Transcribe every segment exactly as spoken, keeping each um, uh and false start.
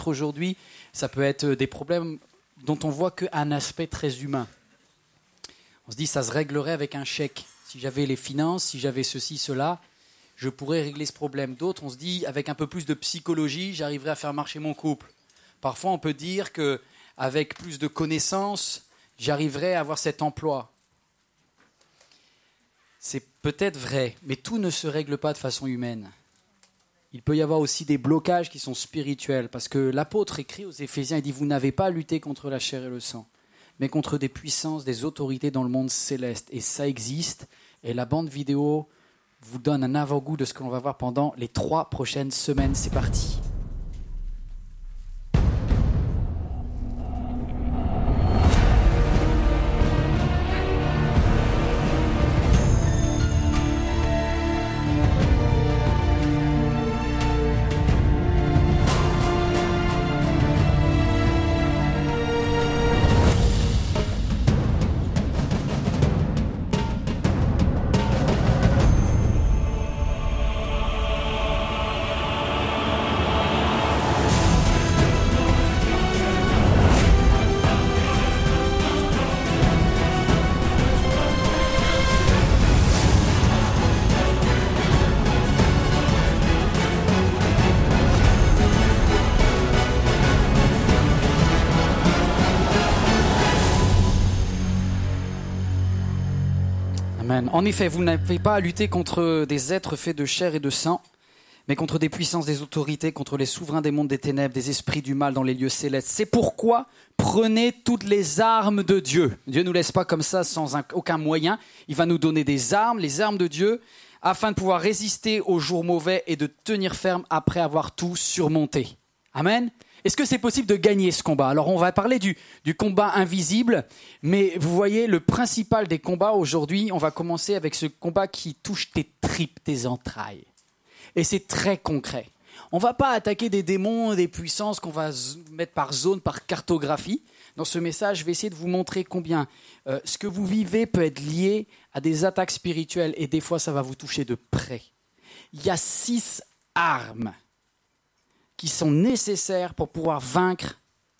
aujourd'hui, ça peut être des problèmes dont on voit qu'un aspect très humain. On se dit, ça se réglerait avec un chèque. Si j'avais les finances, si j'avais ceci, cela, je pourrais régler ce problème. D'autres, on se dit, avec un peu plus de psychologie, j'arriverai à faire marcher mon couple. Parfois, on peut dire qu'avec plus de connaissances, j'arriverai à avoir cet emploi. C'est peut-être vrai, mais tout ne se règle pas de façon humaine. Il peut y avoir aussi des blocages qui sont spirituels, parce que l'apôtre écrit aux Éphésiens, il dit « Vous n'avez pas à lutter contre la chair et le sang, mais contre des puissances, des autorités dans le monde céleste. » Et ça existe, et la bande vidéo vous donne un avant-goût de ce que l'on va voir pendant les trois prochaines semaines. C'est parti. En effet, vous n'avez pas à lutter contre des êtres faits de chair et de sang, mais contre des puissances, des autorités, contre les souverains des mondes des ténèbres, des esprits du mal dans les lieux célestes. C'est pourquoi prenez toutes les armes de Dieu. Dieu ne nous laisse pas comme ça sans un, aucun moyen. Il va nous donner des armes, les armes de Dieu, afin de pouvoir résister aux jours mauvais et de tenir ferme après avoir tout surmonté. Amen. Est-ce que c'est possible de gagner ce combat? Alors on va parler du, du combat invisible, mais vous voyez, le principal des combats aujourd'hui, on va commencer avec ce combat qui touche tes tripes, tes entrailles. Et c'est très concret. On ne va pas attaquer des démons, des puissances qu'on va mettre par zone, par cartographie. Dans ce message, je vais essayer de vous montrer combien euh, ce que vous vivez peut être lié à des attaques spirituelles, et des fois ça va vous toucher de près. Il y a six armes qui sont nécessaires pour pouvoir vaincre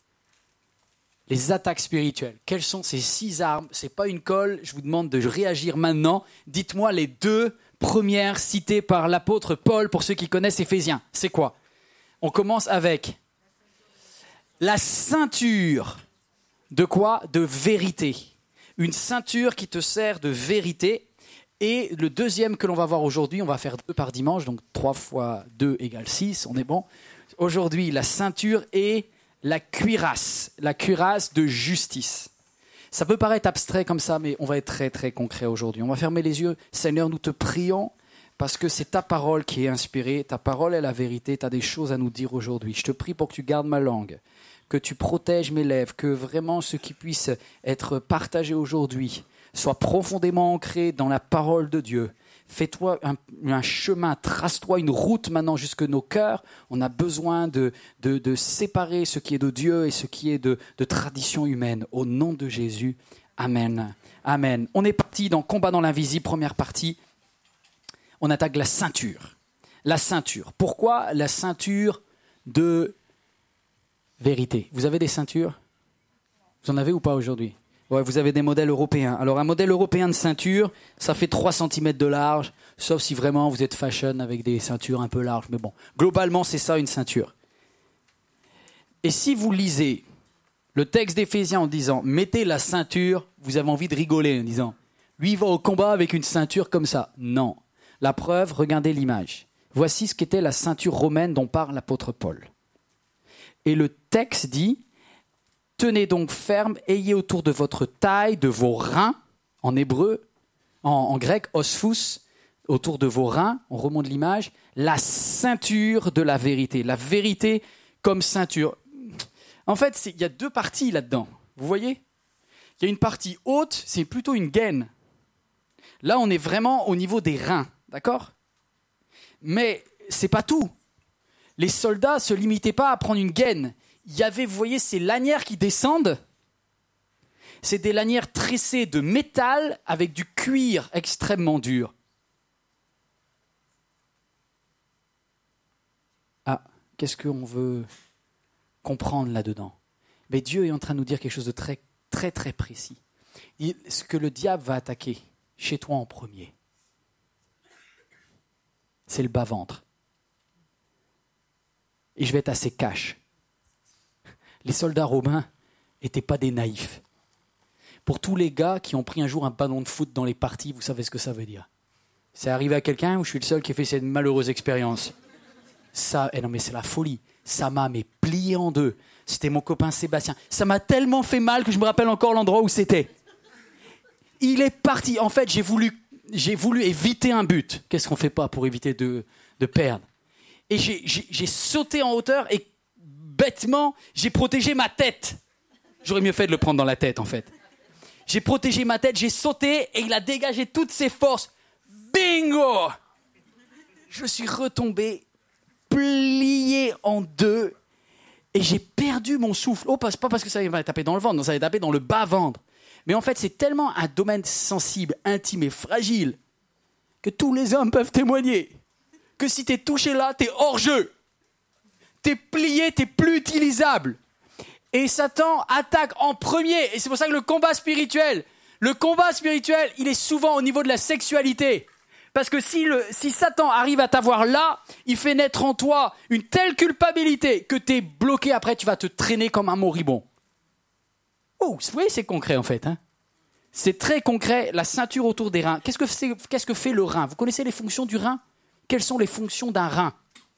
les attaques spirituelles. Quelles sont ces six armes? Ce n'est pas une colle, je vous demande de réagir maintenant. Dites-moi les deux premières citées par l'apôtre Paul pour ceux qui connaissent Éphésiens. C'est quoi? On commence avec la ceinture. De quoi? De vérité. Une ceinture qui te sert de vérité. Et le deuxième que l'on va voir aujourd'hui, on va faire deux par dimanche, donc trois fois deux égale six, on est bon. Aujourd'hui, la ceinture et la cuirasse, la cuirasse de justice. Ça peut paraître abstrait comme ça, mais on va être très très concret aujourd'hui. On va fermer les yeux. Seigneur, nous te prions parce que c'est ta parole qui est inspirée. Ta parole est la vérité. Tu as des choses à nous dire aujourd'hui. Je te prie pour que tu gardes ma langue, que tu protèges mes lèvres, que vraiment ce qui puisse être partagé aujourd'hui soit profondément ancré dans la parole de Dieu. Fais-toi un, un chemin, trace-toi une route maintenant jusque nos cœurs. On a besoin de, de, de séparer ce qui est de Dieu et ce qui est de, de tradition humaine. Au nom de Jésus, Amen. Amen. On est parti dans Combat dans l'invisible, première partie. On attaque la ceinture. La ceinture. Pourquoi la ceinture de vérité? Vous avez des ceintures? Vous en avez ou pas aujourd'hui? Ouais, vous avez des modèles européens. Alors, un modèle européen de ceinture, ça fait trois centimètres de large, sauf si vraiment vous êtes fashion avec des ceintures un peu larges. Mais bon, globalement, c'est ça une ceinture. Et si vous lisez le texte d'Éphésiens en disant « mettez la ceinture », vous avez envie de rigoler en disant « lui, il va au combat avec une ceinture comme ça ». Non. La preuve, regardez l'image. Voici ce qu'était la ceinture romaine dont parle l'apôtre Paul. Et le texte dit « tenez donc ferme, ayez autour de votre taille, de vos reins, en hébreu, en, en grec, osphous, autour de vos reins, on remonte l'image, la ceinture de la vérité. La vérité comme ceinture. En fait, il y a deux parties là-dedans. Vous voyez? Il y a une partie haute, c'est plutôt une gaine. Là, on est vraiment au niveau des reins, d'accord? Mais c'est pas tout. Les soldats ne se limitaient pas à prendre une gaine. Il y avait, vous voyez, ces lanières qui descendent. C'est des lanières tressées de métal avec du cuir extrêmement dur. Ah, qu'est-ce qu'on veut? comprendre là-dedans. Mais Dieu est en train de nous dire quelque chose de très, très, très précis. Il, ce que le diable va attaquer chez toi en premier, c'est le bas-ventre. Et je vais être assez cash. Les soldats romains n'étaient pas des naïfs. Pour tous les gars qui ont pris un jour un ballon de foot dans les parties, vous savez ce que ça veut dire. C'est arrivé à quelqu'un ou je suis le seul qui a fait cette malheureuse expérience? Ça, eh non mais c'est la folie. Ça m'a mais plié en deux. C'était mon copain Sébastien. Ça m'a tellement fait mal que je me rappelle encore l'endroit où c'était. Il est parti. En fait, j'ai voulu, j'ai voulu éviter un but. Qu'est-ce qu'on ne fait pas pour éviter de, de perdre? Et j'ai, j'ai, j'ai sauté en hauteur et bêtement, j'ai protégé ma tête. J'aurais mieux fait de le prendre dans la tête, en fait. J'ai protégé ma tête, j'ai sauté et il a dégagé toutes ses forces. Bingo! Je suis retombé, plié en deux et j'ai perdu mon souffle. Oh, pas, pas parce que ça m'avait tapé dans le ventre, non, ça m'avait tapé dans le bas-ventre. Mais en fait, c'est tellement un domaine sensible, intime et fragile que tous les hommes peuvent témoigner que si t'es touché là, t'es hors jeu. T'es plié, t'es plus utilisable. Et Satan attaque en premier. Et c'est pour ça que le combat spirituel, le combat spirituel, il est souvent au niveau de la sexualité. Parce que si, le, si Satan arrive à t'avoir là, il fait naître en toi une telle culpabilité que t'es bloqué. Après, tu vas te traîner comme un moribond. Oh, vous voyez, c'est concret en fait. Hein. C'est très concret, la ceinture autour des reins. Qu'est-ce que, c'est, qu'est-ce que fait le rein? Vous connaissez les fonctions du rein? Quelles sont les fonctions d'un rein?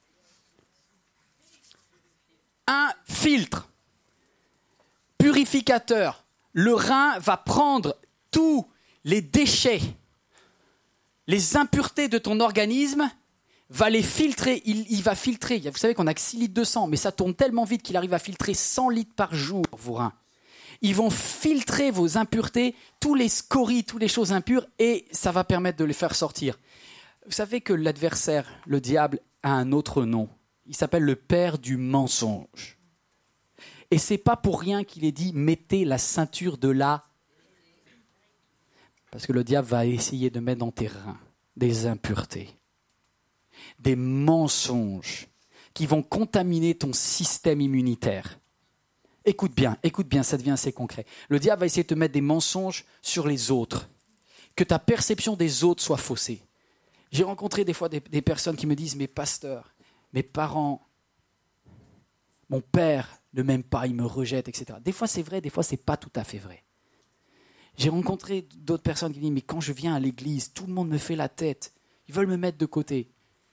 Un filtre. Purificateur. Le rein va prendre tous les déchets, les impuretés de ton organisme, va les filtrer. Il, il va filtrer. Vous savez qu'on n'a que six litres de sang, mais ça tourne tellement vite qu'il arrive à filtrer cent litres par jour, vos reins. Ils vont filtrer vos impuretés, tous les scories, toutes les choses impures, et ça va permettre de les faire sortir. Vous savez que l'adversaire, le diable, a un autre nom. Il s'appelle le père du mensonge. Et c'est pas pour rien qu'il est dit « mettez la ceinture de la... » Parce que le diable va essayer de mettre dans tes reins des impuretés, des mensonges qui vont contaminer ton système immunitaire. Écoute bien, écoute bien, ça devient assez concret. Le diable va essayer de te mettre des mensonges sur les autres, que ta perception des autres soit faussée. J'ai rencontré des fois des, des personnes qui me disent « mes pasteurs, mes parents, mon père ne m'aime pas, il me rejette, et cetera » Des fois c'est vrai, des fois c'est pas tout à fait vrai. J'ai rencontré d'autres personnes qui me disent « mais quand je viens à l'église, tout le monde me fait la tête, ils veulent me mettre de côté. »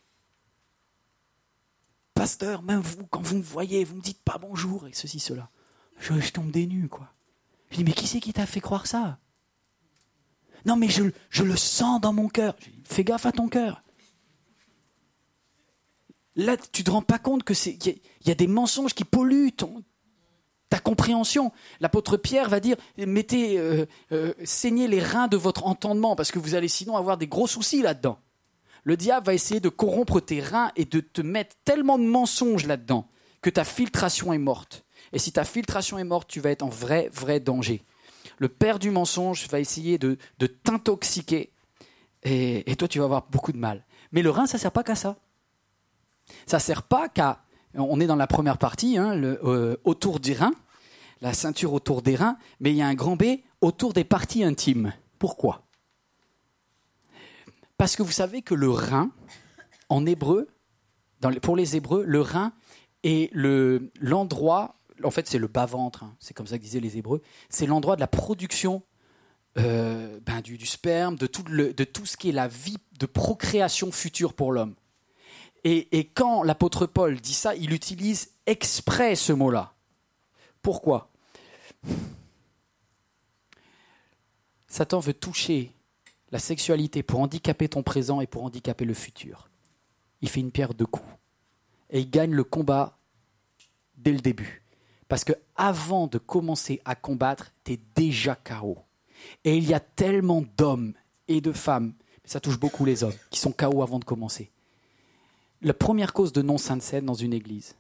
Pasteur, même vous, quand vous me voyez, vous me dites pas bonjour et ceci, cela. Je, je tombe des nues, quoi. Je dis, mais qui c'est qui t'a fait croire ça? Non, mais je, je le sens dans mon cœur. Je dis, fais gaffe à ton cœur. Là, tu te rends pas compte que c'est, qu'il y, y a des mensonges qui polluent ton, ta compréhension. L'apôtre Pierre va dire, mettez, euh, euh, saignez les reins de votre entendement, parce que vous allez sinon avoir des gros soucis là-dedans. Le diable va essayer de corrompre tes reins et de te mettre tellement de mensonges là-dedans que ta filtration est morte. Et si ta filtration est morte, tu vas être en vrai, vrai danger. Le père du mensonge va essayer de, de t'intoxiquer et, et toi, tu vas avoir beaucoup de mal. Mais le rein, ça ne sert pas qu'à ça. Ça ne sert pas qu'à... On est dans la première partie, hein, le, euh, autour du rein, la ceinture autour des reins, mais il y a un grand B autour des parties intimes. Pourquoi ? Parce que vous savez que le rein, en hébreu, dans les, pour les Hébreux, le rein est le, l'endroit, en fait c'est le bas-ventre, hein, c'est comme ça que disaient les Hébreux, c'est l'endroit de la production euh, ben, du, du sperme, de tout, le, de tout ce qui est la vie de procréation future pour l'homme. Et, et quand l'apôtre Paul dit ça, il utilise exprès ce mot-là. Pourquoi ? Satan veut toucher la sexualité pour handicaper ton présent et pour handicaper le futur. Il fait une pierre deux coups. Et il gagne le combat dès le début. Parce qu'avant de commencer à combattre, tu es déjà K O. Et il y a tellement d'hommes et de femmes, ça touche beaucoup les hommes, qui sont K O avant de commencer. La première cause de non-sainte scène dans une église,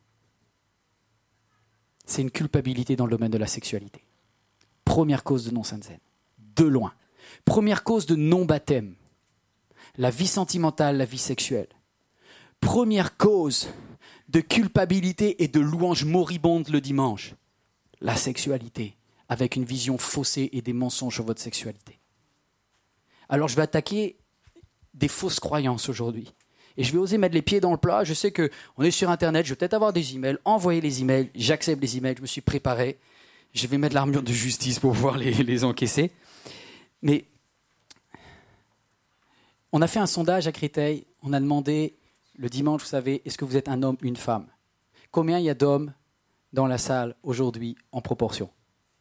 c'est une culpabilité dans le domaine de la sexualité. Première cause de non-sainte scène. De loin. Première cause de non-baptême, la vie sentimentale, la vie sexuelle. Première cause de culpabilité et de louange moribonde le dimanche, la sexualité, avec une vision faussée et des mensonges sur votre sexualité. Alors je vais attaquer des fausses croyances aujourd'hui. Et je vais oser mettre les pieds dans le plat. Je sais qu'on est sur Internet, je vais peut-être avoir des emails, envoyer les emails, j'accepte les emails, je me suis préparé. Je vais mettre l'armure de justice pour pouvoir les, les encaisser. Mais on a fait un sondage à Créteil, on a demandé le dimanche, vous savez, est-ce que vous êtes un homme ou une femme ? Combien il y a d'hommes dans la salle aujourd'hui en proportion ?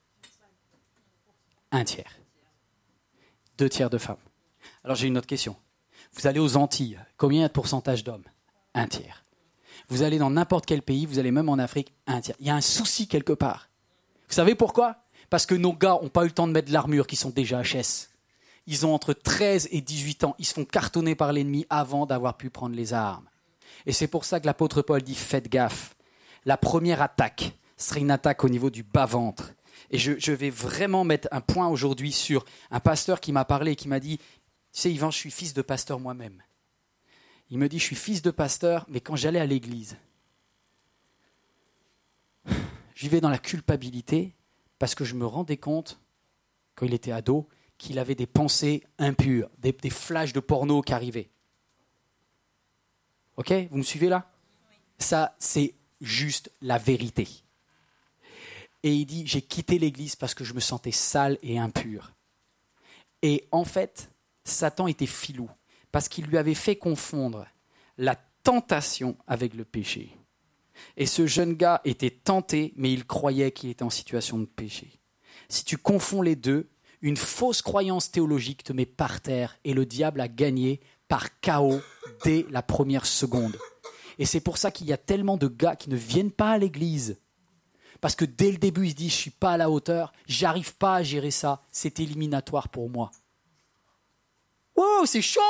Un tiers. Deux tiers de femmes. Alors j'ai une autre question. Vous allez aux Antilles, combien il y a de pourcentage d'hommes ? Un tiers. Vous allez dans n'importe quel pays, vous allez même en Afrique, un tiers. Il y a un souci quelque part. Vous savez pourquoi ? Parce que nos gars n'ont pas eu le temps de mettre de l'armure, qui sont déjà H S. Ils ont entre treize et dix-huit ans. Ils se font cartonner par l'ennemi avant d'avoir pu prendre les armes. Et c'est pour ça que l'apôtre Paul dit « Faites gaffe ». La première attaque serait une attaque au niveau du bas-ventre. Et je, je vais vraiment mettre un point aujourd'hui sur un pasteur qui m'a parlé et qui m'a dit « Tu sais Yvan, je suis fils de pasteur moi-même. » Il me dit « Je suis fils de pasteur, mais quand j'allais à l'église, je vivais dans la culpabilité parce que je me rendais compte, quand il était ado, qu'il avait des pensées impures, des, des flashs de porno qui arrivaient. » Ok, vous me suivez là ? Ça, c'est juste la vérité. Et il dit, j'ai quitté l'église parce que je me sentais sale et impur. Et en fait, Satan était filou, parce qu'il lui avait fait confondre la tentation avec le péché. Et ce jeune gars était tenté, mais il croyait qu'il était en situation de péché. Si tu confonds les deux, une fausse croyance théologique te met par terre et le diable a gagné par K O dès la première seconde. Et c'est pour ça qu'il y a tellement de gars qui ne viennent pas à l'église. Parce que dès le début, ils se disent « je ne suis pas à la hauteur, j'arrive pas à gérer ça, c'est éliminatoire pour moi ». Wow, c'est chaud !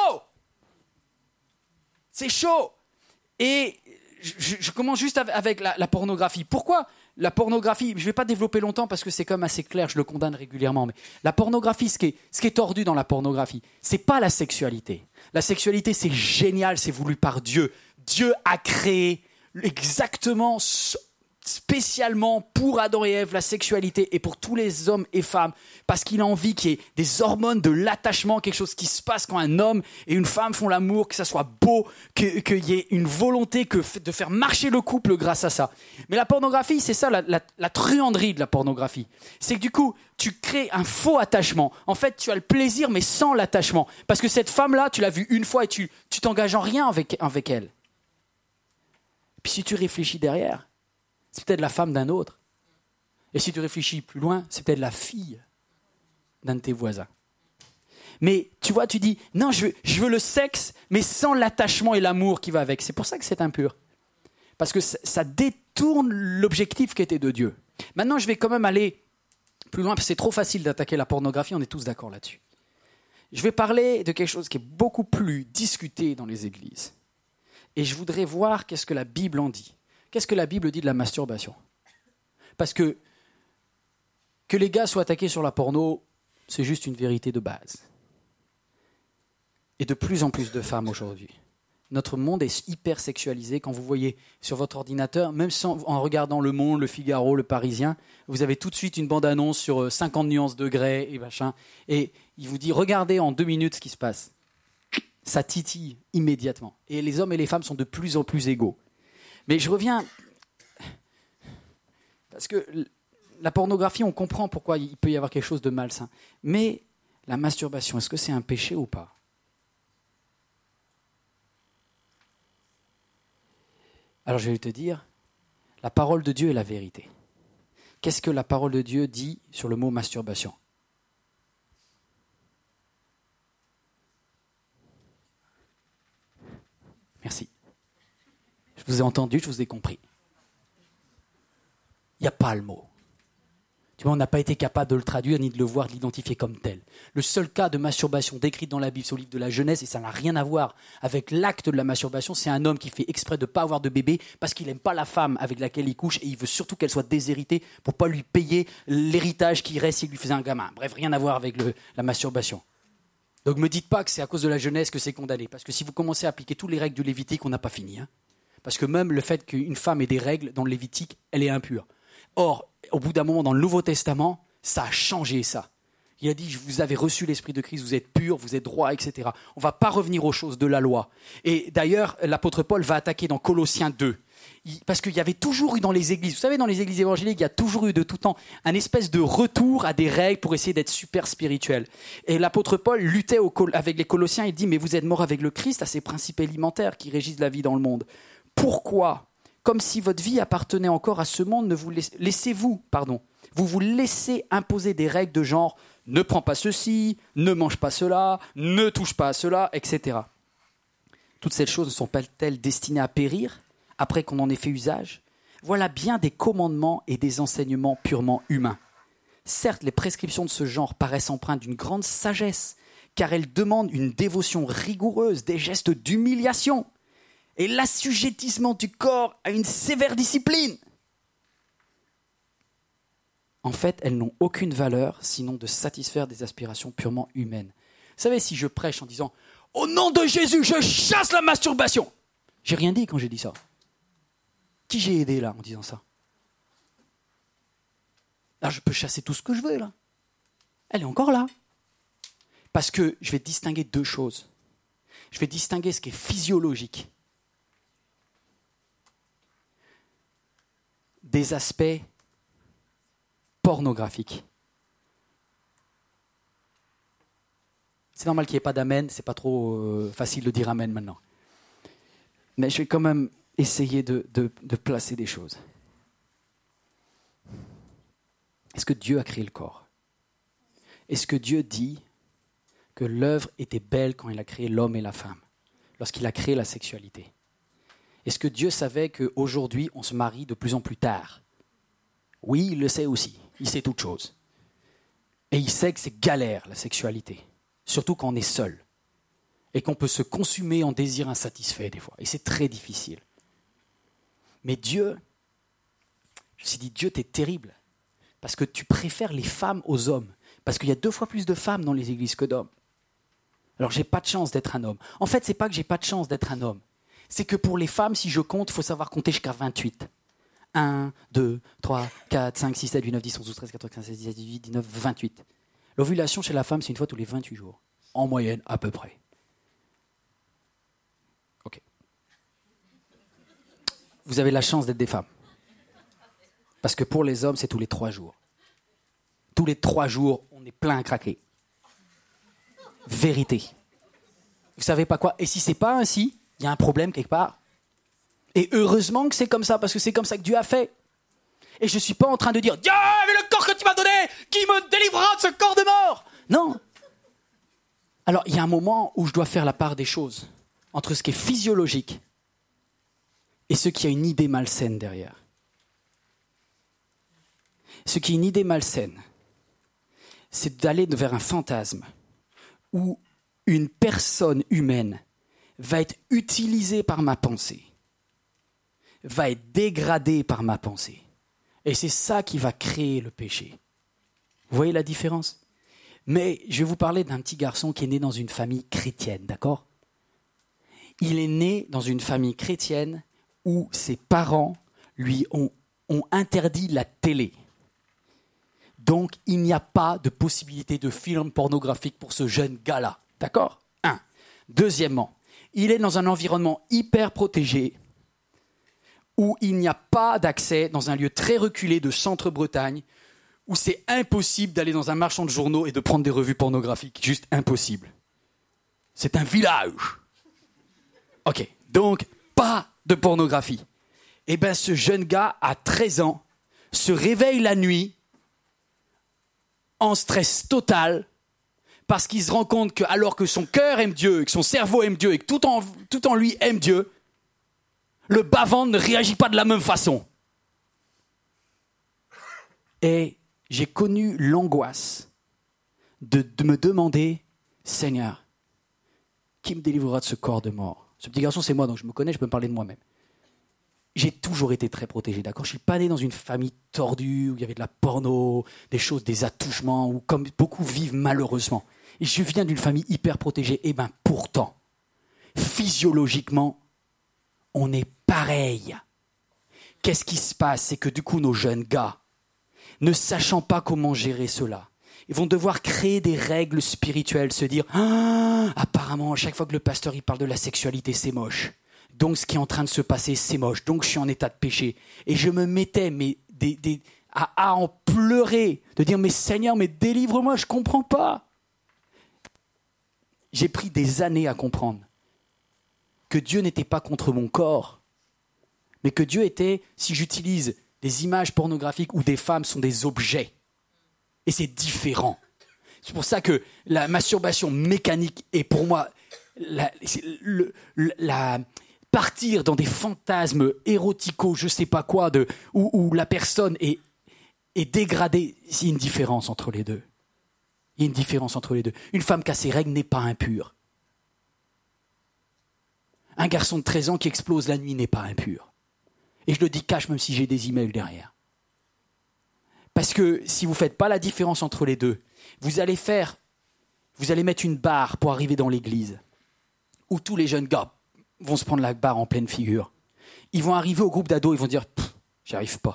C'est chaud ! Et je, je commence juste avec la, la pornographie. Pourquoi la pornographie, je ne vais pas développer longtemps parce que c'est comme assez clair, je le condamne régulièrement, mais la pornographie, ce qui est, ce qui est tordu dans la pornographie, ce n'est pas la sexualité. La sexualité, c'est génial, c'est voulu par Dieu. Dieu a créé exactement, spécialement pour Adam et Ève, la sexualité et pour tous les hommes et femmes, parce qu'il a envie qu'il y ait des hormones de l'attachement, quelque chose qui se passe quand un homme et une femme font l'amour, que ça soit beau, que, qu'il y ait une volonté que, de faire marcher le couple grâce à ça. Mais la pornographie, c'est ça la, la, la truanderie de la pornographie. C'est que du coup, tu crées un faux attachement. En fait, tu as le plaisir, mais sans l'attachement. Parce que cette femme-là, tu l'as vue une fois et tu, tu t'engages en rien avec, avec elle. Puis si tu réfléchis derrière, c'est peut-être la femme d'un autre. Et si tu réfléchis plus loin, c'est peut-être la fille d'un de tes voisins. Mais tu vois, tu dis, non, je veux, je veux le sexe, mais sans l'attachement et l'amour qui va avec. C'est pour ça que c'est impur. Parce que ça, ça détourne l'objectif qui était de Dieu. Maintenant, je vais quand même aller plus loin, parce que c'est trop facile d'attaquer la pornographie, on est tous d'accord là-dessus. Je vais parler de quelque chose qui est beaucoup plus discuté dans les églises. Et je voudrais voir qu'est-ce que la Bible en dit. Qu'est-ce que la Bible dit de la masturbation ? Parce que que les gars soient attaqués sur la porno, c'est juste une vérité de base. Et de plus en plus de femmes aujourd'hui. Notre monde est hyper sexualisé. Quand vous voyez sur votre ordinateur, même sans, en regardant Le Monde, Le Figaro, Le Parisien, vous avez tout de suite une bande-annonce sur cinquante nuances degrés et machin. Et il vous dit, regardez en deux minutes ce qui se passe. Ça titille immédiatement. Et les hommes et les femmes sont de plus en plus égaux. Mais je reviens, parce que la pornographie, on comprend pourquoi il peut y avoir quelque chose de malsain. Mais la masturbation, est-ce que c'est un péché ou pas ? Alors je vais te dire, la parole de Dieu est la vérité. Qu'est-ce que la parole de Dieu dit sur le mot masturbation ? Merci. Je vous ai entendu, je vous ai compris. Il n'y a pas le mot. Tu vois, on n'a pas été capable de le traduire, ni de le voir, de l'identifier comme tel. Le seul cas de masturbation décrit dans la Bible, c'est au livre de la Genèse, et ça n'a rien à voir avec l'acte de la masturbation. C'est un homme qui fait exprès de ne pas avoir de bébé parce qu'il n'aime pas la femme avec laquelle il couche et il veut surtout qu'elle soit déshéritée pour ne pas lui payer l'héritage qui reste s'il lui faisait un gamin. Bref, rien à voir avec le, la masturbation. Donc ne me dites pas que c'est à cause de la jeunesse que c'est condamné. Parce que si vous commencez à appliquer toutes les règles du Lévitique, on n'a pas fini. Hein. Parce que même le fait qu'une femme ait des règles dans le Lévitique, elle est impure. Or, au bout d'un moment, dans le Nouveau Testament, ça a changé ça. Il a dit, vous avez reçu l'Esprit de Christ, vous êtes pur, vous êtes droit, et cetera. On ne va pas revenir aux choses de la loi. Et d'ailleurs, l'apôtre Paul va attaquer dans Colossiens deux. Il, parce qu'il y avait toujours eu dans les églises, vous savez, dans les églises évangéliques, il y a toujours eu de tout temps un espèce de retour à des règles pour essayer d'être super spirituel. Et l'apôtre Paul luttait au, avec les Colossiens, il dit, mais vous êtes morts avec le Christ à ces principes élémentaires qui régissent la vie dans le monde. Pourquoi ? Comme si votre vie appartenait encore à ce monde, ne vous laissez, laissez-vous, pardon, vous vous laissez imposer des règles de genre ne prends pas ceci, ne mange pas cela, ne touche pas à cela, et cetera. Toutes ces choses ne sont pas-elles destinées à périr après qu'on en ait fait usage ? Voilà bien des commandements et des enseignements purement humains. Certes, les prescriptions de ce genre paraissent empreintes d'une grande sagesse, car elles demandent une dévotion rigoureuse, des gestes d'humiliation et l'assujettissement du corps à une sévère discipline. En fait, elles n'ont aucune valeur sinon de satisfaire des aspirations purement humaines. Vous savez, si je prêche en disant « Au nom de Jésus, je chasse la masturbation !» J'ai rien dit quand j'ai dit ça. Qui j'ai aidé là en disant ça ? Là, je peux chasser tout ce que je veux là. Elle est encore là. Parce que je vais distinguer deux choses. Je vais distinguer ce qui est physiologique des aspects pornographique. C'est normal qu'il n'y ait pas d'amen, c'est pas trop euh, facile de dire amen maintenant. Mais je vais quand même essayer de, de, de placer des choses. Est-ce que Dieu a créé le corps ? Est-ce que Dieu dit que l'œuvre était belle quand il a créé l'homme et la femme, lorsqu'il a créé la sexualité ? Est-ce que Dieu savait qu'aujourd'hui on se marie de plus en plus tard ? Oui, il le sait aussi. Il sait toute chose. Et il sait que c'est galère, la sexualité. Surtout quand on est seul. Et qu'on peut se consumer en désir insatisfait des fois. Et c'est très difficile. Mais Dieu, je me suis dit, Dieu, t'es terrible. Parce que tu préfères les femmes aux hommes. Parce qu'il y a deux fois plus de femmes dans les églises que d'hommes. Alors j'ai pas de chance d'être un homme. En fait, c'est pas que j'ai pas de chance d'être un homme. C'est que pour les femmes, si je compte, il faut savoir compter jusqu'à vingt-huit. un, deux, trois, quatre, cinq, six, sept, huit, neuf, dix, onze, douze, treize, quatorze, quinze, seize, dix-sept, dix-huit, dix-neuf, vingt-huit. L'ovulation chez la femme, c'est une fois tous les vingt-huit jours. En moyenne, à peu près. Ok. Vous avez la chance d'être des femmes. Parce que pour les hommes, c'est tous les trois jours. Tous les trois jours, on est plein à craquer. Vérité. Vous savez pas quoi ? Et si c'est pas ainsi, il y a un problème quelque part. Et heureusement que c'est comme ça, parce que c'est comme ça que Dieu a fait. Et je ne suis pas en train de dire « Dieu, mais le corps que tu m'as donné, qui me délivrera de ce corps de mort ?» Non. Alors, il y a un moment où je dois faire la part des choses, entre ce qui est physiologique et ce qui a une idée malsaine derrière. Ce qui est une idée malsaine, c'est d'aller vers un fantasme où une personne humaine va être utilisée par ma pensée, va être dégradée par ma pensée. Et c'est ça qui va créer le péché. Vous voyez la différence ? Mais je vais vous parler d'un petit garçon qui est né dans une famille chrétienne, d'accord ? Il est né dans une famille chrétienne où ses parents lui ont, ont interdit la télé. Donc, il n'y a pas de possibilité de film pornographique pour ce jeune gars-là, d'accord ? Un. Deuxièmement, il est dans un environnement hyper protégé où il n'y a pas d'accès dans un lieu très reculé de Centre-Bretagne, où c'est impossible d'aller dans un marchand de journaux et de prendre des revues pornographiques. Juste impossible. C'est un village. Ok, donc pas de pornographie. Eh bien, ce jeune gars, à treize ans, se réveille la nuit en stress total, parce qu'il se rend compte que, alors que son cœur aime Dieu, que son cerveau aime Dieu, et que tout en, tout en lui aime Dieu, le bas-ventre ne réagit pas de la même façon. Et j'ai connu l'angoisse de, de me demander, Seigneur, qui me délivrera de ce corps de mort ? Ce petit garçon, c'est moi, donc je me connais, je peux me parler de moi-même. J'ai toujours été très protégé, d'accord ? Je ne suis pas né dans une famille tordue, où il y avait de la porno, des choses, des attouchements, où comme beaucoup vivent malheureusement. je viens d'une famille hyper protégée. Et bien pourtant, physiologiquement, on est pareil. Qu'est-ce qui se passe? C'est que du coup, nos jeunes gars, ne sachant pas comment gérer cela, ils vont devoir créer des règles spirituelles, se dire ah, « apparemment, à chaque fois que le pasteur il parle de la sexualité, c'est moche. Donc, ce qui est en train de se passer, c'est moche. Donc, je suis en état de péché. » Et je me mettais mais, des, des, à, à en pleurer, de dire « Mais Seigneur, mais délivre-moi, je ne comprends pas. » J'ai pris des années à comprendre que Dieu n'était pas contre mon corps, mais que Dieu était, si j'utilise des images pornographiques où des femmes sont des objets, et c'est différent. C'est pour ça que la masturbation mécanique est pour moi la, le, la, partir dans des fantasmes érotico, je sais pas quoi, de, où, où la personne est, est dégradée. Il y a une différence entre les deux. Il y a une différence entre les deux. Une femme qui a ses règles n'est pas impure. Un garçon de treize ans qui explose la nuit n'est pas impur. Et je le dis cash même si j'ai des emails derrière. Parce que si vous ne faites pas la différence entre les deux, vous allez faire, vous allez mettre une barre pour arriver dans l'église, où tous les jeunes gars vont se prendre la barre en pleine figure. Ils vont arriver au groupe d'ados, ils vont dire « j'y arrive pas ».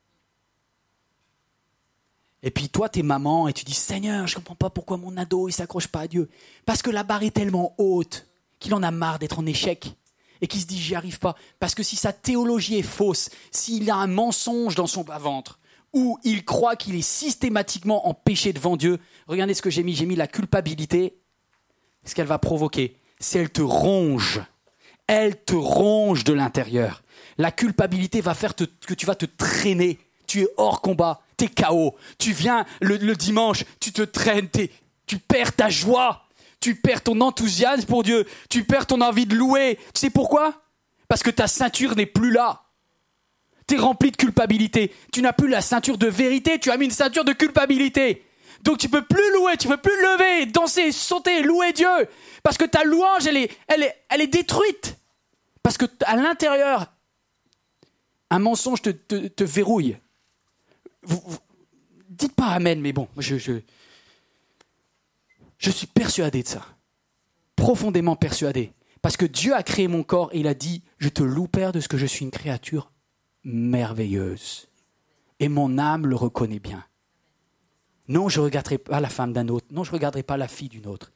Et puis toi, t'es maman et tu dis « Seigneur, je ne comprends pas pourquoi mon ado il s'accroche pas à Dieu ». Parce que la barre est tellement haute qu'il en a marre d'être en échec et qu'il se dit « j'y arrive pas ». Parce que si sa théologie est fausse, s'il a un mensonge dans son bas-ventre, où il croit qu'il est systématiquement en péché devant Dieu. Regardez ce que j'ai mis. J'ai mis la culpabilité. Ce qu'elle va provoquer, c'est elle te ronge. Elle te ronge de l'intérieur. La culpabilité va faire te, que tu vas te traîner. Tu es hors combat. Tu es K O. Tu viens le, le dimanche, tu te traînes. Tu perds ta joie. Tu perds ton enthousiasme pour Dieu. Tu perds ton envie de louer. Tu sais pourquoi? Parce que ta ceinture n'est plus là. Tu es rempli de culpabilité. Tu n'as plus la ceinture de vérité, tu as mis une ceinture de culpabilité. Donc tu ne peux plus louer, tu ne peux plus lever, danser, sauter, louer Dieu. Parce que ta louange, elle est, elle est, elle est détruite. Parce qu'à l'intérieur, un mensonge te, te, te verrouille. Vous, vous, dites pas amen, mais bon, je, je, je suis persuadé de ça. Profondément persuadé. Parce que Dieu a créé mon corps et il a dit « Je te loue, Père, de ce que je suis une créature merveilleuse. Et mon âme le reconnaît bien. Non, je ne regarderai pas la femme d'un autre. Non, je ne regarderai pas la fille d'une autre.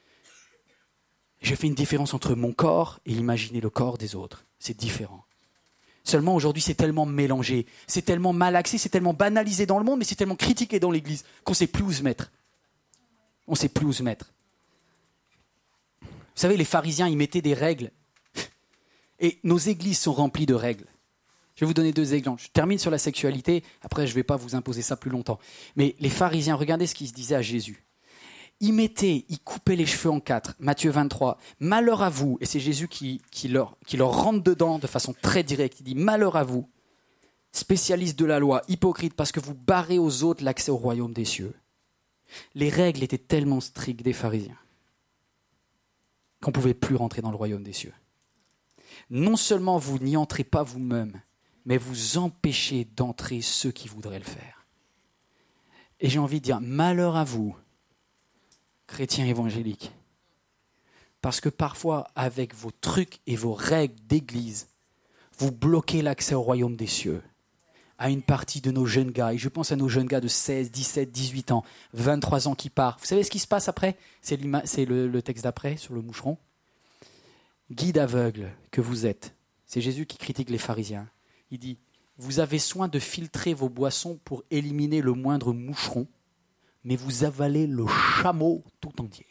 Je fais une différence entre mon corps et imaginer le corps des autres. C'est différent. Seulement, aujourd'hui, c'est tellement mélangé, c'est tellement malaxé, c'est tellement banalisé dans le monde, mais c'est tellement critiqué dans l'Église qu'on ne sait plus où se mettre. On ne sait plus où se mettre. Vous savez, les pharisiens, ils mettaient des règles. Et nos églises sont remplies de règles. Je vais vous donner deux exemples. Je termine sur la sexualité. Après, je ne vais pas vous imposer ça plus longtemps. Mais les pharisiens, regardez ce qu'ils se disaient à Jésus. Ils mettaient, ils coupaient les cheveux en quatre. Matthieu vingt-trois. Malheur à vous. Et c'est Jésus qui, qui, leur, qui leur rentre dedans de façon très directe. Il dit, malheur à vous, spécialistes de la loi, hypocrites, parce que vous barrez aux autres l'accès au royaume des cieux. Les règles étaient tellement strictes des pharisiens qu'on ne pouvait plus rentrer dans le royaume des cieux. Non seulement vous n'y entrez pas vous-même, mais vous empêchez d'entrer ceux qui voudraient le faire. Et j'ai envie de dire, malheur à vous, chrétiens évangéliques, parce que parfois, avec vos trucs et vos règles d'église, vous bloquez l'accès au royaume des cieux à une partie de nos jeunes gars. Et je pense à nos jeunes gars de seize, dix-sept, dix-huit ans, vingt-trois ans qui partent. Vous savez ce qui se passe après? C'est, c'est le, le texte d'après, sur le moucheron. Guide aveugle que vous êtes. C'est Jésus qui critique les pharisiens. Il dit, vous avez soin de filtrer vos boissons pour éliminer le moindre moucheron, mais vous avalez le chameau tout entier.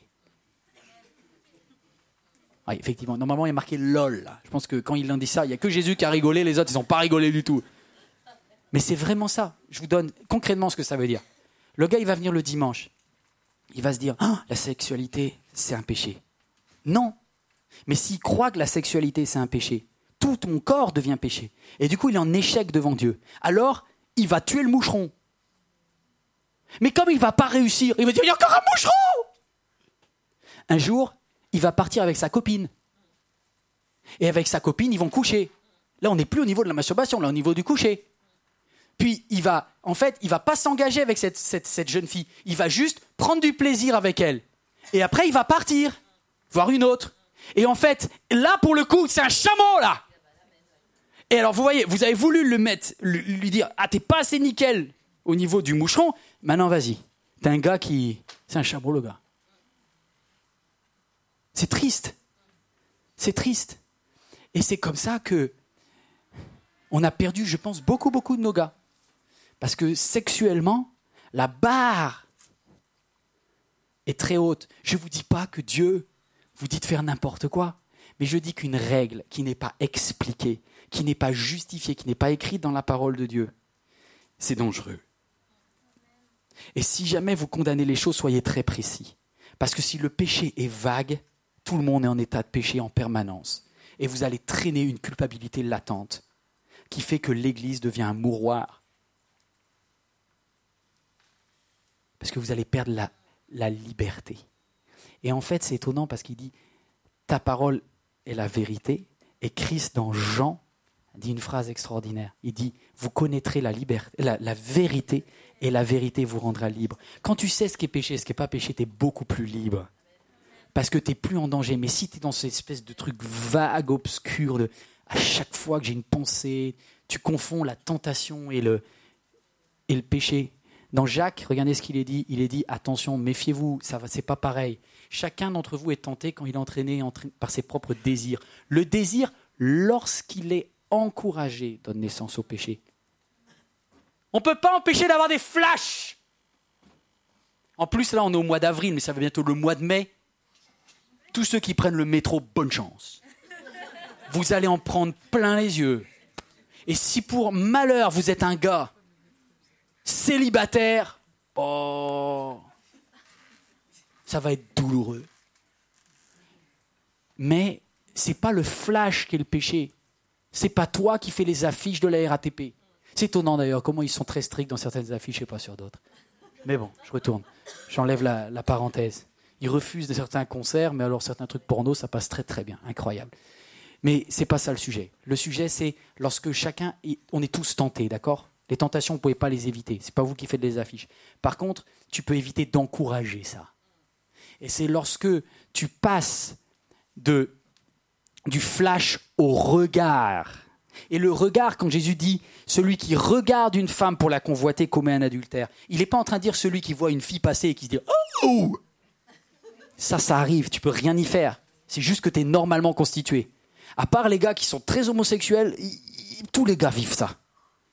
Ah, effectivement, normalement il y a marqué lol. Là. Je pense que quand il en dit ça, il n'y a que Jésus qui a rigolé, les autres ils n'ont pas rigolé du tout. Mais c'est vraiment ça. Je vous donne concrètement ce que ça veut dire. Le gars il va venir le dimanche, il va se dire, ah, la sexualité c'est un péché. Non, mais s'il croit que la sexualité c'est un péché, tout ton corps devient péché. Et du coup, il est en échec devant Dieu. Alors, il va tuer le moucheron. Mais comme il ne va pas réussir, il va dire, il y a encore un moucheron! Un jour, il va partir avec sa copine. Et avec sa copine, ils vont coucher. Là, on n'est plus au niveau de la masturbation, là, au niveau du coucher. Puis, il va, en fait, il ne va pas s'engager avec cette, cette, cette jeune fille. Il va juste prendre du plaisir avec elle. Et après, il va partir, voir une autre. Et en fait, là, pour le coup, c'est un chameau, là. Et alors, vous voyez, vous avez voulu le mettre, lui, lui dire, ah, t'es pas assez nickel au niveau du moucheron. Maintenant, vas-y. T'es un gars qui... C'est un chameau, le gars. C'est triste. C'est triste. Et c'est comme ça que on a perdu, je pense, beaucoup, beaucoup de nos gars. Parce que sexuellement, la barre est très haute. Je ne vous dis pas que Dieu vous dit de faire n'importe quoi, mais je dis qu'une règle qui n'est pas expliquée, qui n'est pas justifiée, qui n'est pas écrite dans la parole de Dieu, c'est dangereux. Et si jamais vous condamnez les choses, soyez très précis. Parce que si le péché est vague, tout le monde est en état de péché en permanence. Et vous allez traîner une culpabilité latente qui fait que l'Église devient un mouroir. Parce que vous allez perdre la, la liberté. Et en fait, c'est étonnant parce qu'il dit « Ta parole est la vérité ». Et Christ, dans Jean, dit une phrase extraordinaire. Il dit « Vous connaîtrez la, liberté, la, la vérité et la vérité vous rendra libre ». Quand tu sais ce qui est péché et ce qui n'est pas péché, tu es beaucoup plus libre. Parce que tu n'es plus en danger. Mais si tu es dans cette espèce de truc vague, obscur, de, à chaque fois que j'ai une pensée, tu confonds la tentation et le, et le péché. Dans Jacques, regardez ce qu'il est dit. Il est dit, attention, méfiez-vous, ça va, c'est pas pareil. Chacun d'entre vous est tenté quand il est entraîné par ses propres désirs. Le désir, lorsqu'il est encouragé, donne naissance au péché. On ne peut pas empêcher d'avoir des flashs. En plus, là, on est au mois d'avril, mais ça va bientôt le mois de mai. Tous ceux qui prennent le métro, bonne chance. Vous allez en prendre plein les yeux. Et si pour malheur, vous êtes un gars célibataire, oh, ça va être douloureux. Mais c'est pas le flash qui est le péché. C'est pas toi qui fais les affiches de la R A T P. C'est étonnant d'ailleurs, comment ils sont très stricts dans certaines affiches et pas sur d'autres. Mais bon, je retourne. J'enlève la, la parenthèse. Ils refusent de certains concerts, mais alors certains trucs porno, ça passe très très bien. Incroyable. Mais c'est pas ça le sujet. Le sujet, c'est lorsque chacun... On est tous tentés, d'accord ? Les tentations, vous ne pouvez pas les éviter. Ce n'est pas vous qui faites les affiches. Par contre, tu peux éviter d'encourager ça. Et c'est lorsque tu passes de, du flash au regard. Et le regard, quand Jésus dit « celui qui regarde une femme pour la convoiter commet un adultère », il n'est pas en train de dire celui qui voit une fille passer et qui se dit « oh !» Ça, ça arrive, tu peux rien y faire. C'est juste que tu es normalement constitué. À part les gars qui sont très homosexuels, y, y, tous les gars vivent ça.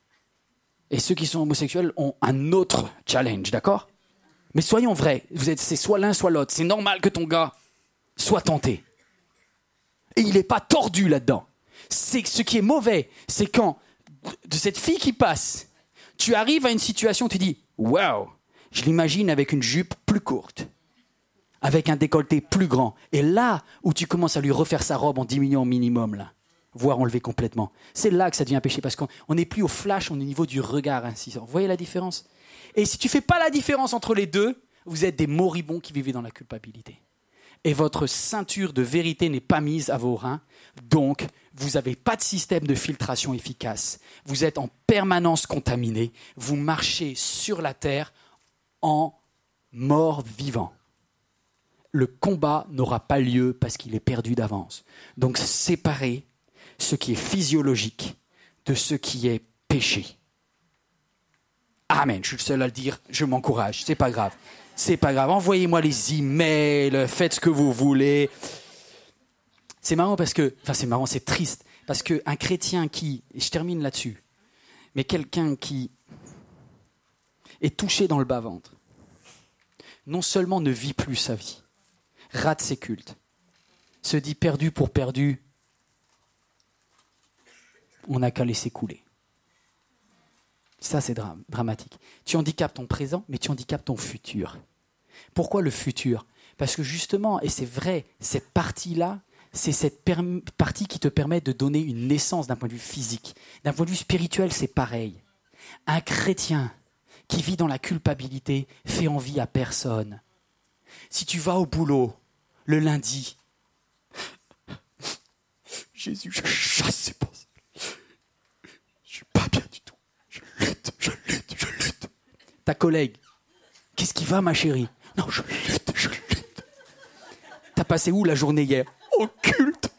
Et ceux qui sont homosexuels ont un autre challenge, d'accord ? Mais soyons vrais, vous êtes, c'est soit l'un, soit l'autre. C'est normal que ton gars soit tenté. Et il n'est pas tordu là-dedans. C'est, ce qui est mauvais, c'est quand, de cette fille qui passe, tu arrives à une situation où tu dis « Waouh, je l'imagine avec une jupe plus courte. » Avec un décolleté plus grand. Et là où tu commences à lui refaire sa robe en diminuant au minimum, là, voire enlever complètement, c'est là que ça devient un péché, parce qu'on n'est plus au flash, on est au niveau du regard incisant. Vous voyez la différence ? Et si tu ne fais pas la différence entre les deux, vous êtes des moribonds qui vivez dans la culpabilité. Et votre ceinture de vérité n'est pas mise à vos reins, donc vous n'avez pas de système de filtration efficace. Vous êtes en permanence contaminé, vous marchez sur la terre en mort vivant. Le combat n'aura pas lieu parce qu'il est perdu d'avance. Donc séparez ce qui est physiologique de ce qui est péché. Amen. Je suis le seul à le dire, je m'encourage. C'est pas grave. C'est pas grave. Envoyez-moi les emails, faites ce que vous voulez. C'est marrant parce que, enfin c'est marrant, c'est triste parce que un chrétien qui, et je termine là-dessus, mais quelqu'un qui est touché dans le bas-ventre, non seulement ne vit plus sa vie, rate ses cultes, se dit perdu pour perdu, on n'a qu'à laisser couler. Ça, c'est dra- dramatique. Tu handicapes ton présent, mais tu handicapes ton futur. Pourquoi le futur ? Parce que justement, et c'est vrai, cette partie-là, c'est cette per- partie qui te permet de donner une naissance d'un point de vue physique. D'un point de vue spirituel, c'est pareil. Un chrétien qui vit dans la culpabilité fait envie à personne. Si tu vas au boulot le lundi, Jésus, je chasse ces pensées. Je suis pas bien du tout. Je lutte, je lutte, je lutte. Ta collègue, qu'est-ce qui va, ma chérie ? Non, je lutte, je lutte. passé où la journée hier? Au culte.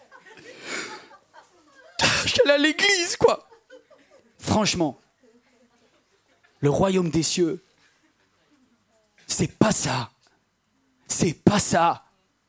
Je suis allé à l'église, quoi. Franchement, le royaume des cieux, c'est pas ça. C'est pas ça.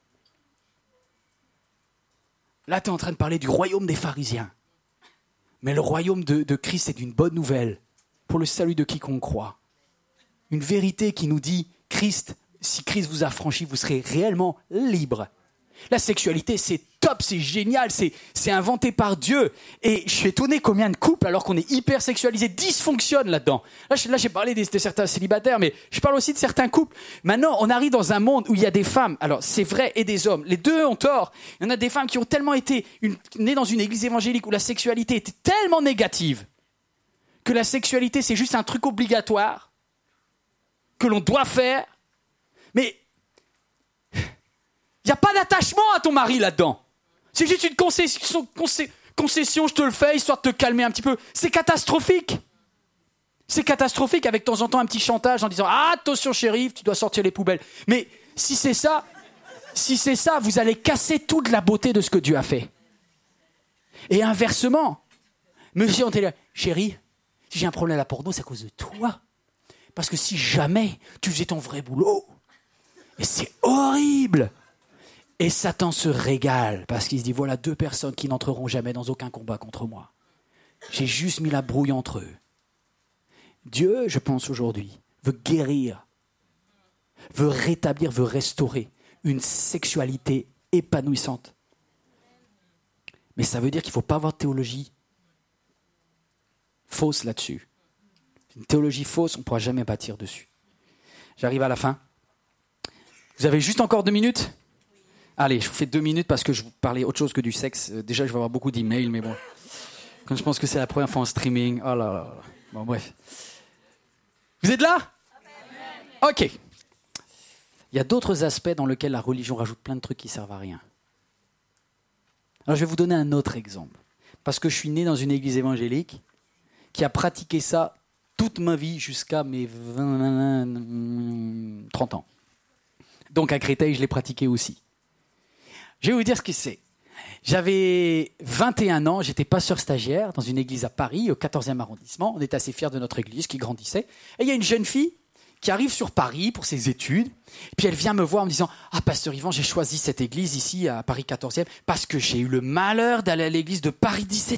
Là, tu es en train de parler du royaume des pharisiens. Mais le royaume de, de Christ, c'est une bonne nouvelle pour le salut de quiconque croit. Une vérité qui nous dit, Christ, si Christ vous a franchi, vous serez réellement libre. La sexualité, c'est top, c'est génial, c'est, c'est inventé par Dieu. Et je suis étonné combien de couples, alors qu'on est hyper sexualisés, dysfonctionnent là-dedans. Là, je, là j'ai parlé des, de certains célibataires, mais je parle aussi de certains couples. Maintenant, on arrive dans un monde où il y a des femmes, alors c'est vrai, et des hommes. Les deux ont tort. Il y en a des femmes qui ont tellement été une, nées dans une église évangélique où la sexualité était tellement négative que la sexualité, c'est juste un truc obligatoire que l'on doit faire. Mais il n'y a pas d'attachement à ton mari là-dedans. C'est juste une concession, concession, concession, je te le fais, histoire de te calmer un petit peu. C'est catastrophique. C'est catastrophique avec de temps en temps un petit chantage en disant « Ah, attention chérie, tu dois sortir les poubelles. » Mais si c'est ça, si c'est ça, vous allez casser toute la beauté de ce que Dieu a fait. Et inversement, monsieur, on t'est là, chérie, si j'ai un problème à la porno, c'est à cause de toi. Parce que si jamais tu faisais ton vrai boulot, et c'est horrible. Et Satan se régale parce qu'il se dit, voilà deux personnes qui n'entreront jamais dans aucun combat contre moi. J'ai juste mis la brouille entre eux. Dieu, je pense aujourd'hui, veut guérir, veut rétablir, veut restaurer une sexualité épanouissante. Mais ça veut dire qu'il ne faut pas avoir de théologie fausse là-dessus. Une théologie fausse, on ne pourra jamais bâtir dessus. J'arrive à la fin. Vous avez juste encore deux minutes ? Allez, je vous fais deux minutes parce que je vous parlais autre chose que du sexe. Déjà, je vais avoir beaucoup d'emails, mais bon. Comme je pense que c'est la première fois en streaming. Oh là là là. Bon, bref. Vous êtes là ? Ok. Il y a d'autres aspects dans lesquels la religion rajoute plein de trucs qui ne servent à rien. Alors, je vais vous donner un autre exemple. Parce que je suis né dans une église évangélique qui a pratiqué ça toute ma vie jusqu'à mes vingt, trente ans. Donc, à Créteil, je l'ai pratiqué aussi. Je vais vous dire ce que c'est. J'avais vingt et un ans, j'étais pasteur stagiaire dans une église à Paris, au quatorzième arrondissement. On était assez fiers de notre église qui grandissait. Et il y a une jeune fille qui arrive sur Paris pour ses études. Et puis elle vient me voir en me disant « Ah, pasteur Yvan, j'ai choisi cette église ici à Paris quatorzième parce que j'ai eu le malheur d'aller à l'église de Paris dix-septième. »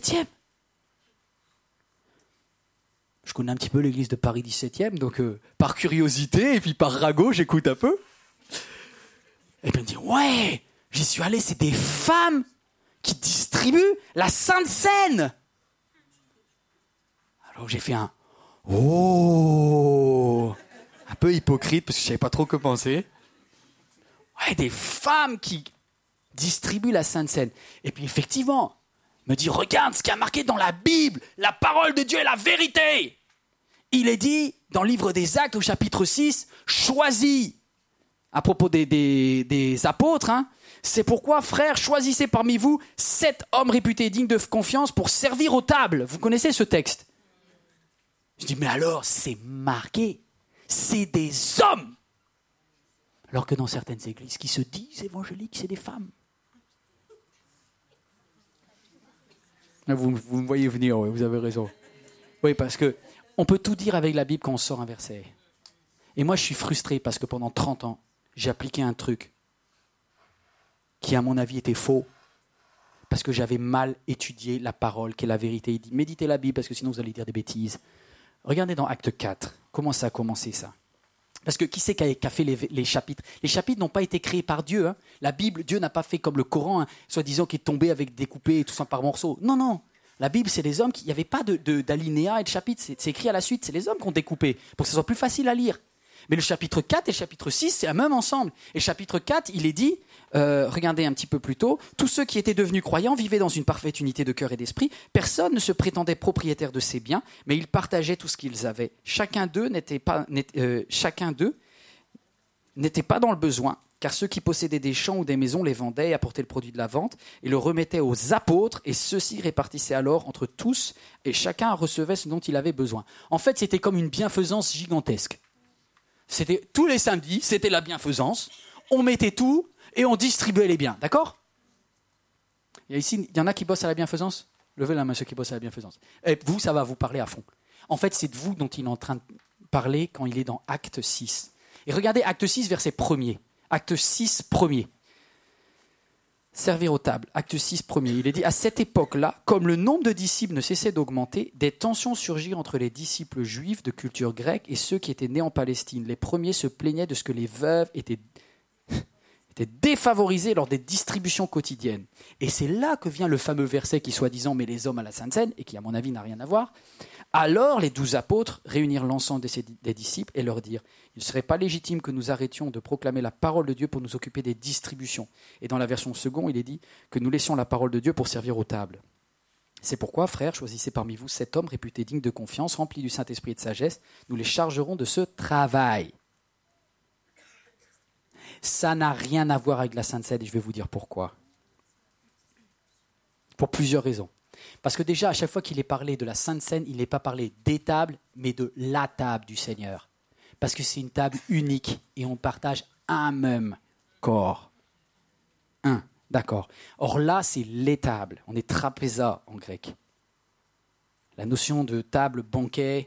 Je connais un petit peu l'église de Paris dix-septième, donc euh, par curiosité et puis par ragot, j'écoute un peu. Et puis elle me dit « Ouais, j'y suis allé, c'est des femmes qui distribuent la Sainte Seine. » Alors j'ai fait un « Oh !» un peu hypocrite parce que je ne savais pas trop que penser. Ouais, des femmes qui distribuent la Sainte Seine. Et puis effectivement, me dit, regarde ce qui est marqué dans la Bible, la parole de Dieu est la vérité. Il est dit dans le livre des Actes au chapitre six, choisis, à propos des, des, des apôtres, hein, c'est pourquoi, frères, choisissez parmi vous sept hommes réputés dignes de confiance pour servir aux tables. Vous connaissez ce texte? Je dis, mais alors, c'est marqué. C'est des hommes. Alors que dans certaines églises qui se disent évangéliques, c'est des femmes. Vous, vous me voyez venir, oui, vous avez raison. Oui, parce que on peut tout dire avec la Bible quand on sort un verset. Et moi, je suis frustré parce que pendant trente ans, j'ai appliqué un truc qui, à mon avis, était faux. Parce que j'avais mal étudié la parole, qui est la vérité. Il dit, méditez la Bible parce que sinon vous allez dire des bêtises. Regardez dans Acte quatre, comment ça a commencé ça? Parce que qui c'est qui a, qui a fait les, les chapitres? Les chapitres n'ont pas été créés par Dieu. Hein. La Bible, Dieu n'a pas fait comme le Coran, hein, soi-disant qui est tombé avec découpé et tout ça par morceaux. Non, non. La Bible, c'est les hommes qui... Il n'y avait pas de, de, d'alinéa et de chapitres. C'est, c'est écrit à la suite. C'est les hommes qui ont découpé pour que ce soit plus facile à lire. Mais le chapitre quatre et le chapitre six, c'est un même ensemble. Et le chapitre quatre, il est dit, euh, regardez un petit peu plus tôt, tous ceux qui étaient devenus croyants vivaient dans une parfaite unité de cœur et d'esprit. Personne ne se prétendait propriétaire de ses biens, mais ils partageaient tout ce qu'ils avaient. Chacun d'eux n'était pas, n'était, euh, chacun d'eux n'était pas dans le besoin, car ceux qui possédaient des champs ou des maisons les vendaient et apportaient le produit de la vente et le remettaient aux apôtres, et ceux-ci répartissaient alors entre tous, et chacun recevait ce dont il avait besoin. En fait, c'était comme une bienfaisance gigantesque. C'était tous les samedis, c'était la bienfaisance. On mettait tout, et on distribuait les biens, d'accord ? Et ici, il y en a qui bossent à la bienfaisance ? Levez la main ceux qui bossent à la bienfaisance. Et vous, ça va vous parler à fond. En fait, c'est de vous dont il est en train de parler quand il est dans Acte six. Et regardez Acte six, verset premier. Acte six, premier. Servir aux tables. Acte six, premier. Il est dit, à cette époque-là, comme le nombre de disciples ne cessait d'augmenter, des tensions surgirent entre les disciples juifs de culture grecque et ceux qui étaient nés en Palestine. Les premiers se plaignaient de ce que les veuves étaient, étaient défavorisées lors des distributions quotidiennes. Et c'est là que vient le fameux verset qui, soi-disant, met les hommes à la Sainte Seine, et qui, à mon avis, n'a rien à voir. Alors les douze apôtres réunirent l'ensemble des, des disciples et leur dirent « Il ne serait pas légitime que nous arrêtions de proclamer la parole de Dieu pour nous occuper des distributions. » Et dans la version seconde, il est dit que nous laissions la parole de Dieu pour servir aux tables. C'est pourquoi, frères, choisissez parmi vous sept hommes réputés dignes de confiance, remplis du Saint-Esprit et de sagesse. Nous les chargerons de ce travail. Ça n'a rien à voir avec la Sainte Seine et je vais vous dire pourquoi. Pour plusieurs raisons. Parce que déjà, à chaque fois qu'il est parlé de la Sainte Seine, il n'est pas parlé des tables, mais de la table du Seigneur. Parce que c'est une table unique et on partage un même corps. Un, d'accord. Or là, c'est les tables. On est trapéza en grec. La notion de table, banquet.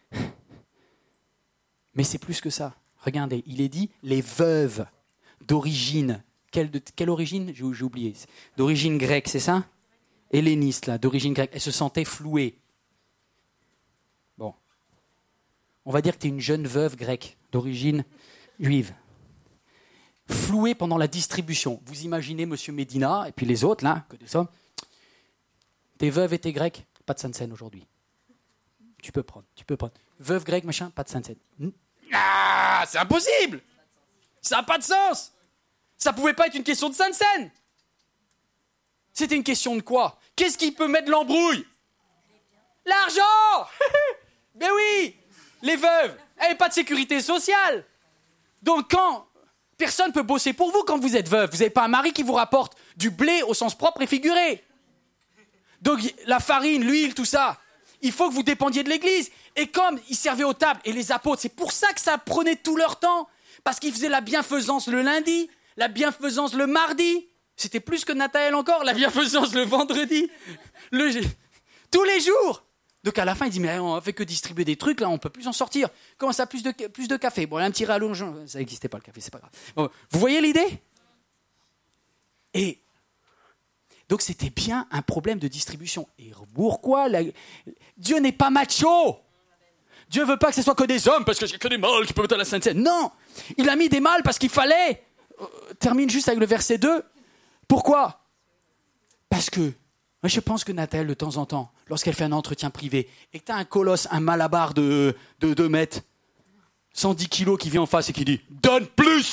Mais c'est plus que ça. Regardez, il est dit les veuves d'origine. Quelle, de, quelle origine ? J'ai, j'ai oublié. D'origine grecque, c'est ça ? Helléniste, là, d'origine grecque, elle se sentait flouée. Bon. On va dire que tu es une jeune veuve grecque, d'origine juive. Flouée pendant la distribution. Vous imaginez M. Médina, et puis les autres, là, que des hommes. T'es veuve et t'es grecque, pas de Sainte Seine aujourd'hui. Tu peux prendre, tu peux prendre. Veuve grecque, machin, pas de Sainte Seine. Ah, c'est impossible. Ça n'a pas de sens. Ça pouvait pas être une question de Sainte Seine. C'était une question de quoi ? Qu'est-ce qui peut mettre l'embrouille ? L'argent. Ben oui. Les veuves, elles n'avaient pas de sécurité sociale. Donc quand personne ne peut bosser pour vous quand vous êtes veuve, vous n'avez pas un mari qui vous rapporte du blé au sens propre et figuré. Donc la farine, l'huile, tout ça, il faut que vous dépendiez de l'église. Et comme ils servaient aux tables, et les apôtres, c'est pour ça que ça prenait tout leur temps, parce qu'ils faisaient la bienfaisance le lundi, la bienfaisance le mardi. C'était plus que Nathaël encore, la bienfaisance le vendredi, le... tous les jours. Donc à la fin, il dit, mais on ne fait que distribuer des trucs, là, on ne peut plus en sortir. Comment ça, plus de, plus de café ? Bon, un petit rallonge, ça n'existait pas le café, c'est pas grave. Bon, vous voyez l'idée ? Et donc c'était bien un problème de distribution. Et pourquoi la... Dieu n'est pas macho. Dieu ne veut pas que ce soit que des hommes, parce qu'il n'y a que des mâles qui peuvent être à la Sainte Seine. Non, il a mis des mâles parce qu'il fallait. Euh, termine juste avec le verset deux. Pourquoi ? Parce que, moi je pense que Nathalie, de temps en temps, lorsqu'elle fait un entretien privé, et que tu as un colosse, un malabar de, de deux mètres, cent dix kilos qui vient en face et qui dit « Donne plus !»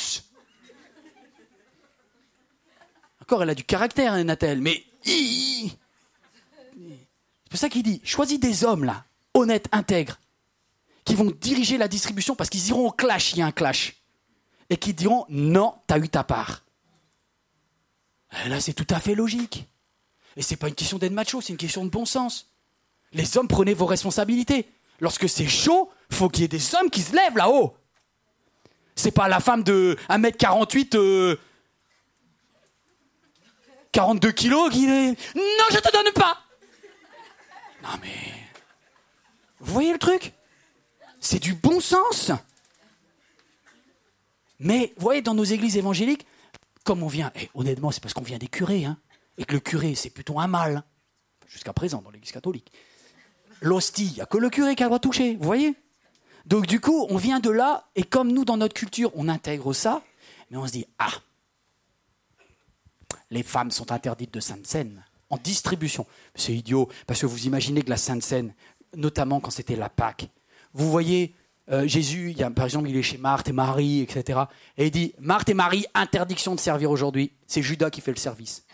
Encore, elle a du caractère, hein, Nathalie, mais... C'est pour ça qu'il dit « Choisis des hommes, là, honnêtes, intègres, qui vont diriger la distribution parce qu'ils iront au clash, il y a un clash, et qui diront « Non, t'as eu ta part ». Et là, c'est tout à fait logique. Et c'est pas une question d'être macho, c'est une question de bon sens. Les hommes, prenez vos responsabilités. Lorsque c'est chaud, il faut qu'il y ait des hommes qui se lèvent là-haut. C'est pas la femme de un mètre quarante-huit, euh, quarante-deux kilos qui est... Non, je te donne pas. Non mais... Vous voyez le truc ? C'est du bon sens. Mais, vous voyez, dans nos églises évangéliques, comme on vient, et honnêtement, c'est parce qu'on vient des curés, hein, et que le curé, c'est plutôt un mâle, hein, jusqu'à présent, dans l'église catholique. L'hostie, il n'y a que le curé qui a le droit de toucher, vous voyez ? Donc du coup, on vient de là, et comme nous, dans notre culture, on intègre ça, mais on se dit, ah, les femmes sont interdites de Sainte Seine, en distribution. C'est idiot, parce que vous imaginez que la Sainte Seine, notamment quand c'était la Pâque, vous voyez... Euh, Jésus, il y a, par exemple, il est chez Marthe et Marie, et cetera. Et il dit, Marthe et Marie, interdiction de servir aujourd'hui. C'est Judas qui fait le service.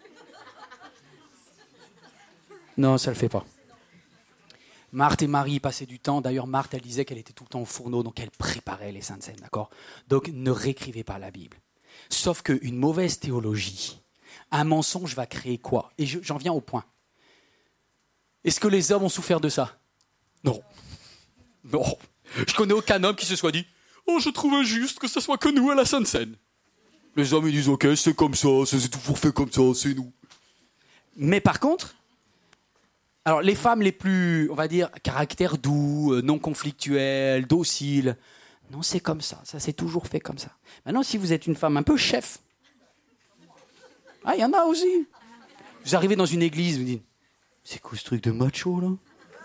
Non, ça ne le fait pas. Marthe et Marie passaient du temps. D'ailleurs, Marthe, elle disait qu'elle était tout le temps au fourneau, donc elle préparait les Saintes Seines, d'accord ? Donc, ne réécrivez pas la Bible. Sauf qu'une mauvaise théologie, un mensonge va créer quoi ? Et je, j'en viens au point. Est-ce que les hommes ont souffert de ça ? Non. Non. Je connais aucun homme qui se soit dit « Oh, je trouve injuste que ce soit que nous à la Sainte Seine. » Les hommes, ils disent, ok, c'est comme ça, ça s'est toujours fait comme ça, c'est nous. Mais par contre, alors les femmes les plus, on va dire, caractère doux, non conflictuel, docile, non, c'est comme ça, ça s'est toujours fait comme ça. Maintenant, si vous êtes une femme un peu chef, ah, il y en a aussi. Vous arrivez dans une église, vous dites, c'est quoi ce truc de macho, là?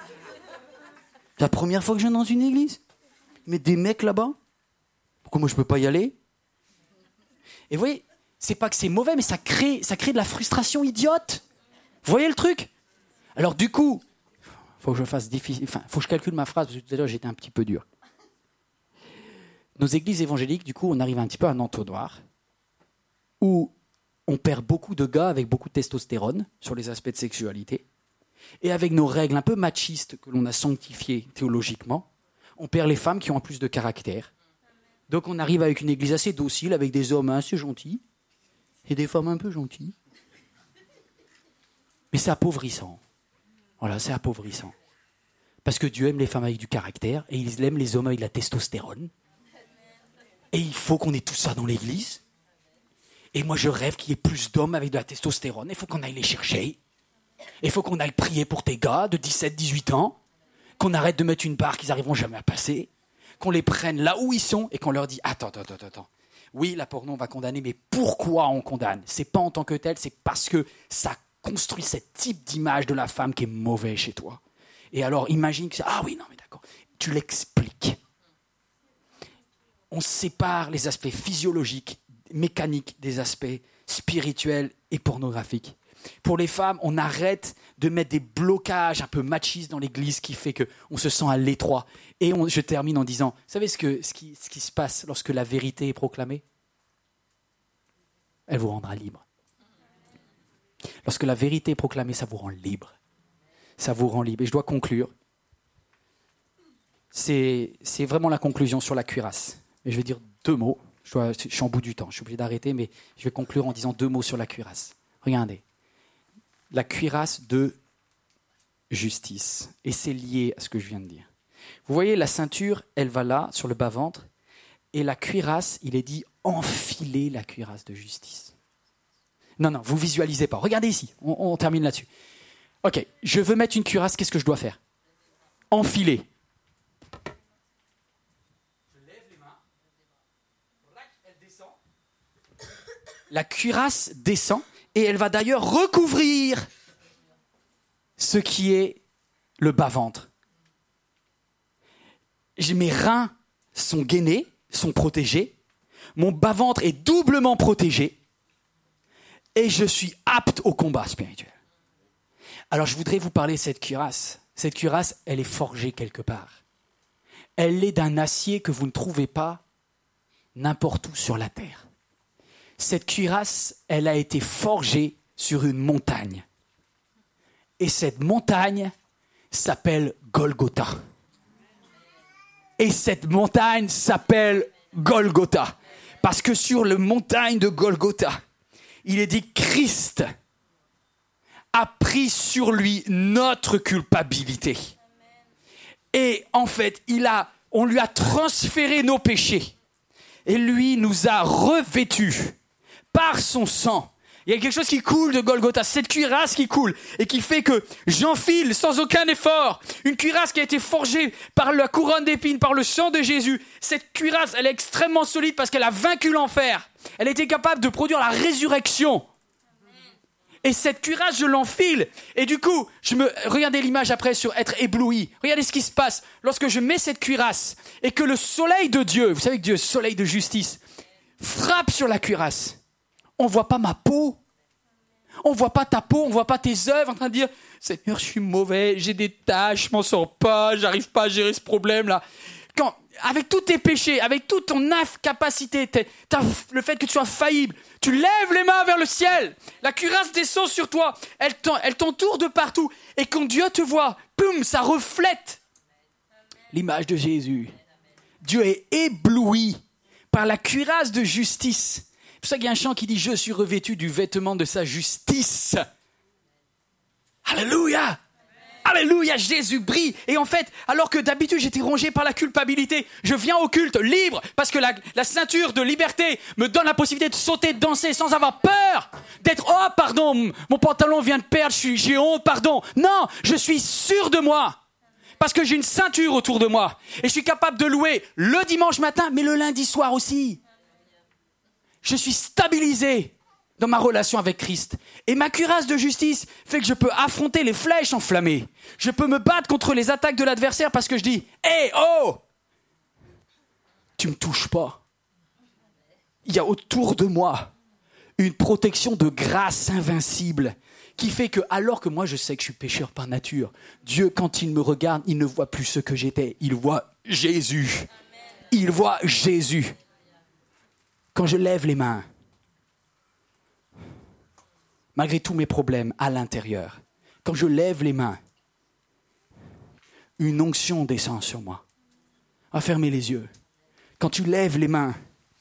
La première fois que je viens dans une église, ils mettent des mecs là-bas. Pourquoi moi je peux pas y aller? Et vous voyez, c'est pas que c'est mauvais, mais ça crée, ça crée de la frustration idiote. Vous voyez le truc? Alors du coup, faut que je fasse difficile, enfin, faut que je calcule ma phrase, parce que tout à l'heure j'étais un petit peu dur. Nos églises évangéliques, du coup, on arrive un petit peu à un entonnoir où on perd beaucoup de gars avec beaucoup de testostérone sur les aspects de sexualité. Et avec nos règles un peu machistes que l'on a sanctifiées théologiquement, on perd les femmes qui ont un plus de caractère. Donc on arrive avec une église assez docile, avec des hommes assez gentils, et des femmes un peu gentilles. Mais c'est appauvrissant. Voilà, c'est appauvrissant. Parce que Dieu aime les femmes avec du caractère, et il aime les hommes avec de la testostérone. Et il faut qu'on ait tout ça dans l'église. Et moi je rêve qu'il y ait plus d'hommes avec de la testostérone, il faut qu'on aille les chercher. Il faut qu'on aille prier pour tes gars de dix-sept dix-huit ans, qu'on arrête de mettre une barre qu'ils n'arriveront jamais à passer, qu'on les prenne là où ils sont et qu'on leur dit « Attends, attends, attends, attends. Oui, la porno, on va condamner, mais pourquoi on condamne? C'est pas en tant que tel, c'est parce que ça construit ce type d'image de la femme qui est mauvais chez toi. Et alors, imagine que c'est « Ah oui, non, mais d'accord. » Tu l'expliques. On sépare les aspects physiologiques, mécaniques, des aspects spirituels et pornographiques. Pour les femmes, on arrête de mettre des blocages un peu machistes dans l'église qui fait qu'on se sent à l'étroit. Et on, je termine en disant, vous savez ce, que, ce, qui, ce qui se passe lorsque la vérité est proclamée? Elle vous rendra libre. Lorsque la vérité est proclamée, ça vous rend libre. Ça vous rend libre. Et je dois conclure. C'est, c'est vraiment la conclusion sur la cuirasse. Mais je vais dire deux mots. Je, dois, je suis en bout du temps, je suis obligé d'arrêter, mais je vais conclure en disant deux mots sur la cuirasse. Regardez. La cuirasse de justice. Et c'est lié à ce que je viens de dire. Vous voyez, la ceinture, elle va là, sur le bas-ventre. Et la cuirasse, il est dit, enfilez la cuirasse de justice. Non, non, vous ne visualisez pas. Regardez ici, on, on termine là-dessus. Ok, je veux mettre une cuirasse, qu'est-ce que je dois faire? Enfiler. Je lève les mains. Elle descend. La cuirasse descend. Et elle va d'ailleurs recouvrir ce qui est le bas-ventre. Mes reins sont gainés, sont protégés. Mon bas-ventre est doublement protégé. Et je suis apte au combat spirituel. Alors je voudrais vous parler de cette cuirasse. Cette cuirasse, elle est forgée quelque part. Elle est d'un acier que vous ne trouvez pas n'importe où sur la terre. Cette cuirasse, elle a été forgée sur une montagne. Et cette montagne s'appelle Golgotha. Et cette montagne s'appelle Golgotha. Parce que sur la montagne de Golgotha, il est dit Christ a pris sur lui notre culpabilité. Et en fait, il a, on lui a transféré nos péchés. Et lui nous a revêtus par son sang. Il y a quelque chose qui coule de Golgotha, cette cuirasse qui coule et qui fait que j'enfile sans aucun effort une cuirasse qui a été forgée par la couronne d'épines, par le sang de Jésus. Cette cuirasse, elle est extrêmement solide parce qu'elle a vaincu l'enfer. Elle était capable de produire la résurrection. Et cette cuirasse, je l'enfile. Et du coup, je me regardez l'image après sur être ébloui. Regardez ce qui se passe lorsque je mets cette cuirasse et que le soleil de Dieu, vous savez que Dieu est soleil de justice, frappe sur la cuirasse. On ne voit pas ma peau. On ne voit pas ta peau, on ne voit pas tes œuvres en train de dire « Seigneur, je suis mauvais, j'ai des tâches, je m'en sors pas, j'arrive pas à gérer ce problème-là. » Quand, avec tous tes péchés, avec toute ton incapacité, le fait que tu sois faillible, tu lèves les mains vers le ciel, la cuirasse descend sur toi, elle, elle t'entoure de partout. Et quand Dieu te voit, poum, ça reflète l'image de Jésus. Dieu est ébloui par la cuirasse de justice. C'est pour ça qu'il y a un chant qui dit « Je suis revêtu du vêtement de sa justice ». Alléluia. Alléluia, Jésus brille. Et en fait, alors que d'habitude j'étais rongé par la culpabilité, je viens au culte libre parce que la, la ceinture de liberté me donne la possibilité de sauter, de danser sans avoir peur. D'être, oh pardon, mon pantalon vient de perdre, je suis, j'ai honte, pardon. Non, je suis sûr de moi. Parce que j'ai une ceinture autour de moi. Et je suis capable de louer le dimanche matin, mais le lundi soir aussi. Je suis stabilisé dans ma relation avec Christ. Et ma cuirasse de justice fait que je peux affronter les flèches enflammées. Je peux me battre contre les attaques de l'adversaire parce que je dis « Hé, hey, oh ! Tu me touches pas. » Il y a autour de moi une protection de grâce invincible qui fait que, alors que moi je sais que je suis pécheur par nature, Dieu, quand il me regarde, il ne voit plus ce que j'étais. Il voit Jésus. Il voit Jésus. Quand je lève les mains, malgré tous mes problèmes à l'intérieur, quand je lève les mains, une onction descend sur moi. À fermer les yeux. Quand tu lèves les mains,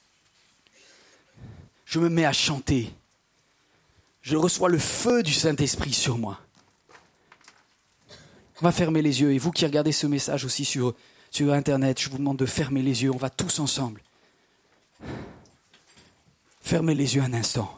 je me mets à chanter. Je reçois le feu du Saint-Esprit sur moi. On va fermer les yeux. Et vous qui regardez ce message aussi sur, sur Internet, je vous demande de fermer les yeux. On va tous ensemble. Fermez les yeux un instant.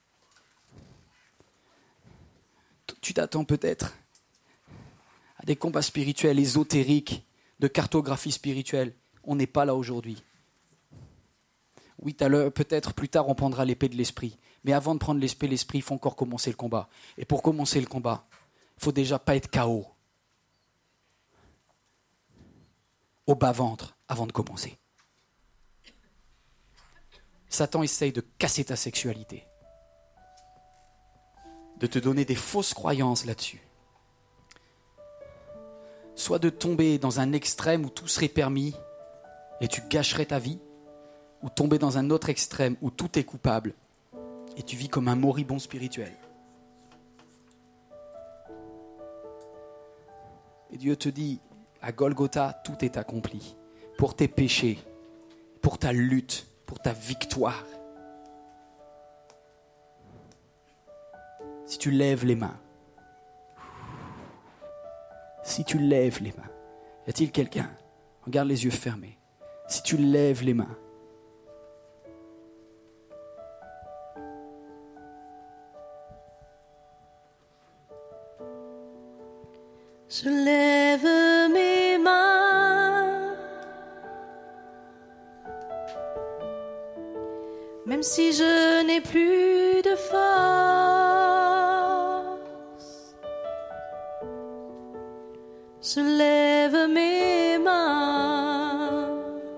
Tu t'attends peut-être à des combats spirituels, ésotériques, de cartographie spirituelle. On n'est pas là aujourd'hui. Oui, peut-être plus tard on prendra l'épée de l'esprit. Mais avant de prendre l'épée de l'esprit, il faut encore commencer le combat. Et pour commencer le combat, il ne faut déjà pas être K O. Au bas-ventre avant de commencer. Satan essaye de casser ta sexualité. De te donner des fausses croyances là-dessus. Soit de tomber dans un extrême où tout serait permis et tu gâcherais ta vie, ou tomber dans un autre extrême où tout est coupable et tu vis comme un moribond spirituel. Et Dieu te dit, à Golgotha, tout est accompli. Pour tes péchés, pour ta lutte, pour ta victoire. Si tu lèves les mains, si tu lèves les mains, y a-t-il quelqu'un? Regarde les yeux fermés. Si tu lèves les mains, je lève mes mains, même si je n'ai plus de force. Je lève mes mains,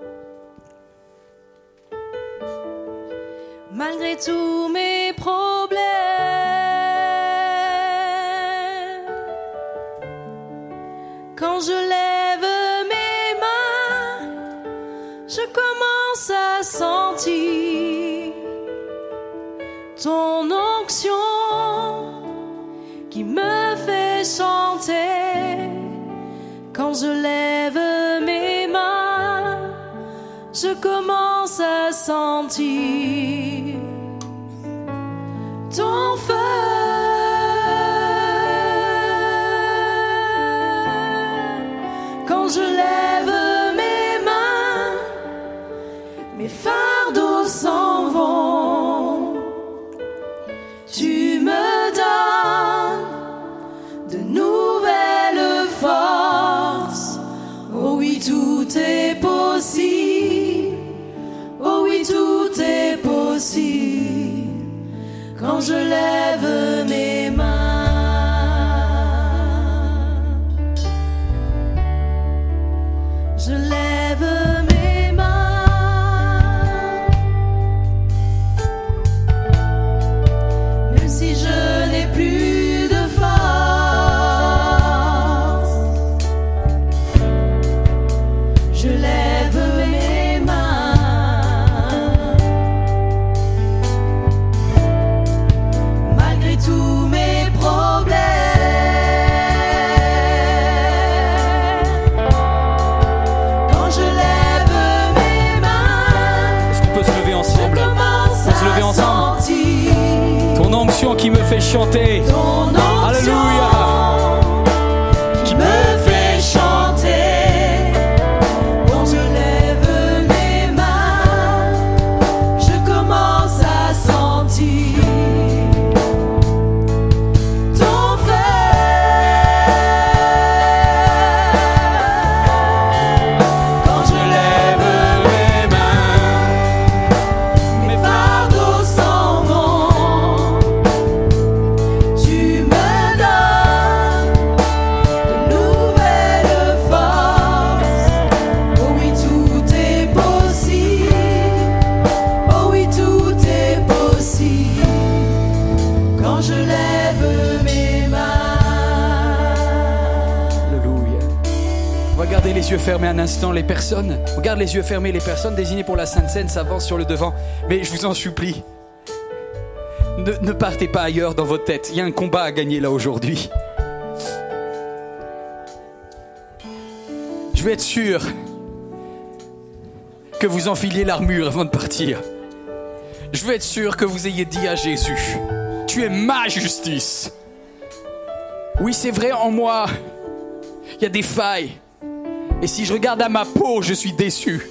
malgré tous mes problèmes. Quand je lève mes mains, je commence à sentir ton onction qui me fait chanter. Quand je lève mes mains, je commence à sentir ton feu. Quand je lève mes mains, mes fardeaux s'en vont. Tu me donnes de nouvelles forces. Oh oui, tout est possible. Oh oui, tout est possible. Quand je lève mes mains. Je lève mes mains, même si je n'ai plus de force. Je lève mes mains, malgré tous mes problèmes. Ton onction qui me fait chanter. Alléluia. fermés un instant, les personnes. On garde les yeux fermés, les personnes désignées pour la Sainte Seine s'avancent sur le devant. Mais je vous en supplie, ne, ne partez pas ailleurs dans votre tête. Il y a un combat à gagner là aujourd'hui. Je veux être sûr que vous enfiliez l'armure avant de partir. Je veux être sûr que vous ayez dit à Jésus, tu es ma justice. Oui, c'est vrai, en moi, il y a des failles. Et si je regarde à ma peau, je suis déçu.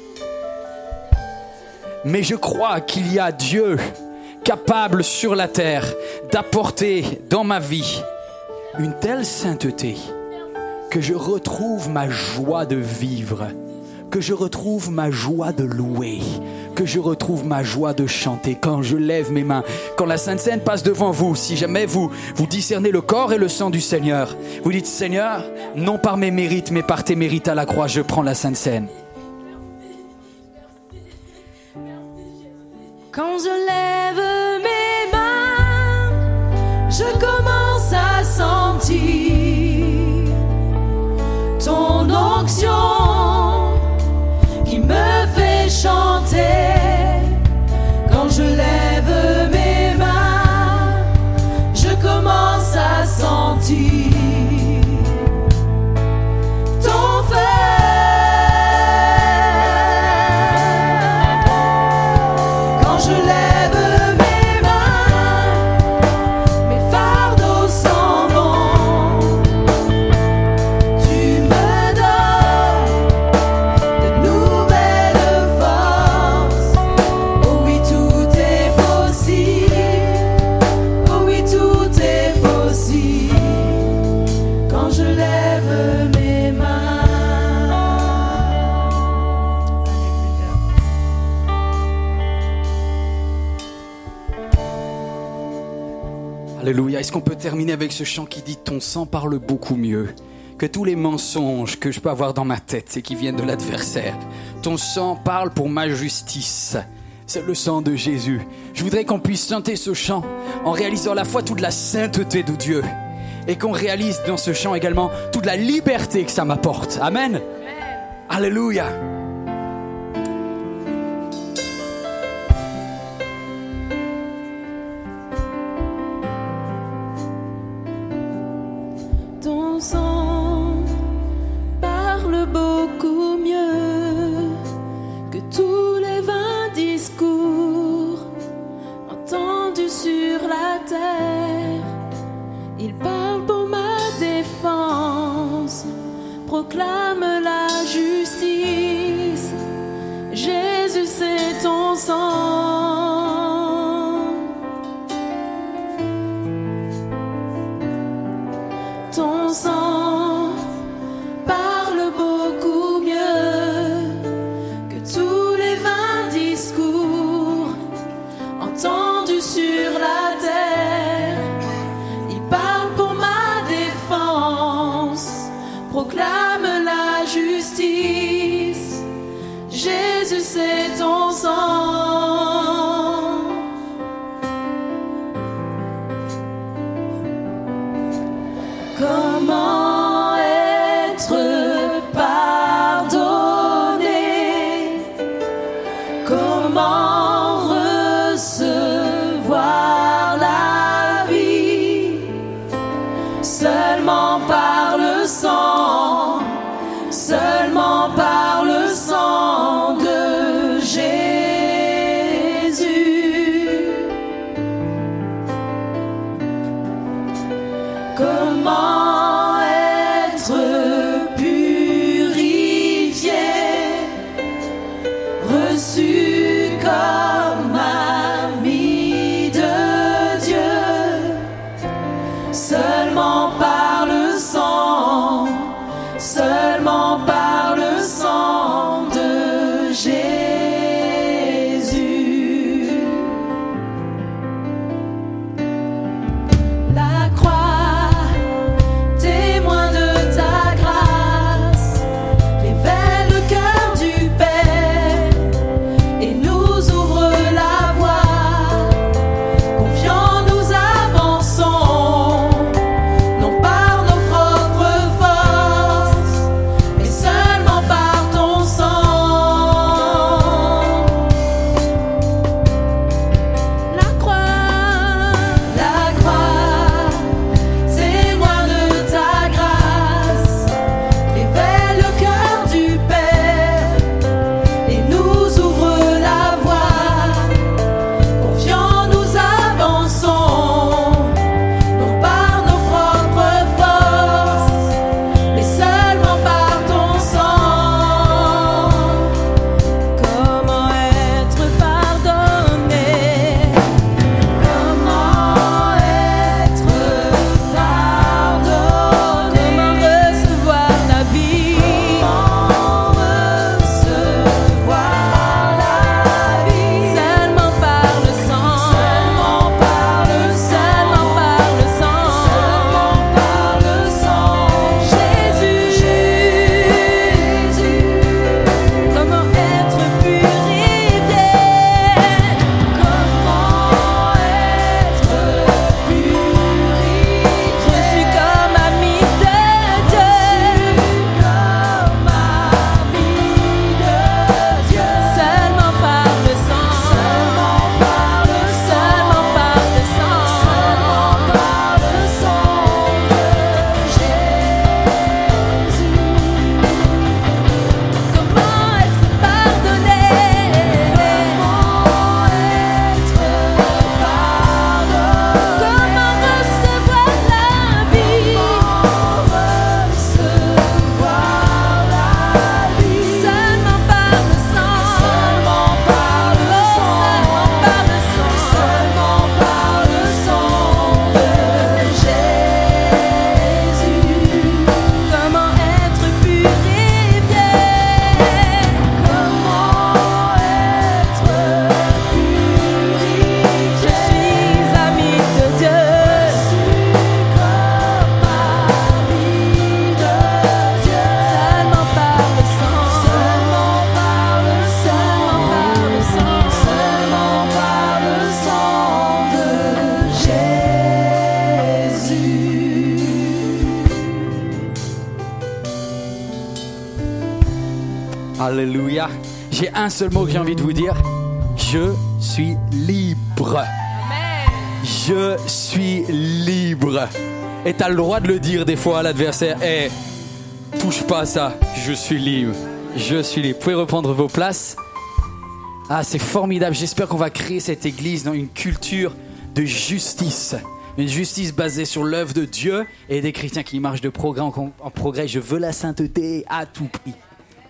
Mais je crois qu'il y a Dieu capable sur la terre d'apporter dans ma vie une telle sainteté que je retrouve ma joie de vivre, que je retrouve ma joie de louer, que je retrouve ma joie de chanter quand je lève mes mains. Quand la Sainte Seine passe devant vous, si jamais vous, vous discernez le corps et le sang du Seigneur, vous dites, Seigneur, non par mes mérites, mais par tes mérites à la croix, je prends la Sainte Seine. Quand je lève mes mains, je commence à sentir ton onction qui me fait chanter. Quand je lève mes mains, je commence à sentir ton feu. Quand je lève mes mains, mes fardeaux s'en vont. Tu me donnes de nouvelles forces. Oh oui, tout est possible. Oh oui, tout est possible. Quand je lève mes mains. Alléluia. Est-ce qu'on peut terminer avec ce chant qui dit « Ton sang parle beaucoup mieux que tous les mensonges que je peux avoir dans ma tête et qui viennent de l'adversaire. Ton sang parle pour ma justice. » C'est le sang de Jésus. Je voudrais qu'on puisse chanter ce chant en réalisant à la fois toute la sainteté de Dieu et qu'on réalise dans ce chant également toute la liberté que ça m'apporte. Amen. Amen. Alléluia. Ton sang parle beaucoup mieux que tous les vains discours entendus sur la terre. Il parle pour ma défense, proclame la justice. Jésus, c'est ton sang. Ton sang parle beaucoup mieux que tous les vains discours entendus sur la terre. Il parle pour ma défense, proclame la justice. Jésus, c'est ton sang. Comment être pardonné? Comment recevoir la vie? Seulement par le sang, seulement par le sang de Jésus. Comment être purifié, reçu comme ami de Dieu, seulement par le sang, seulement par le sang de Jésus. La croix, témoin de ta grâce, révèle le cœur du Père et nous ouvre la voie. Confiants, nous avançons, non par nos propres forces, mais seulement Alléluia. J'ai un seul mot que j'ai envie de vous dire. Je suis libre. Amen. Je suis libre. Et t'as le droit de le dire des fois à l'adversaire. Eh, hey, touche pas à ça. Je suis libre. Je suis libre. Vous pouvez reprendre vos places. Ah, c'est formidable. J'espère qu'on va créer cette église dans une culture de justice. Une justice basée sur l'œuvre de Dieu et des chrétiens qui marchent de progrès en, en progrès. Je veux la sainteté à tout prix.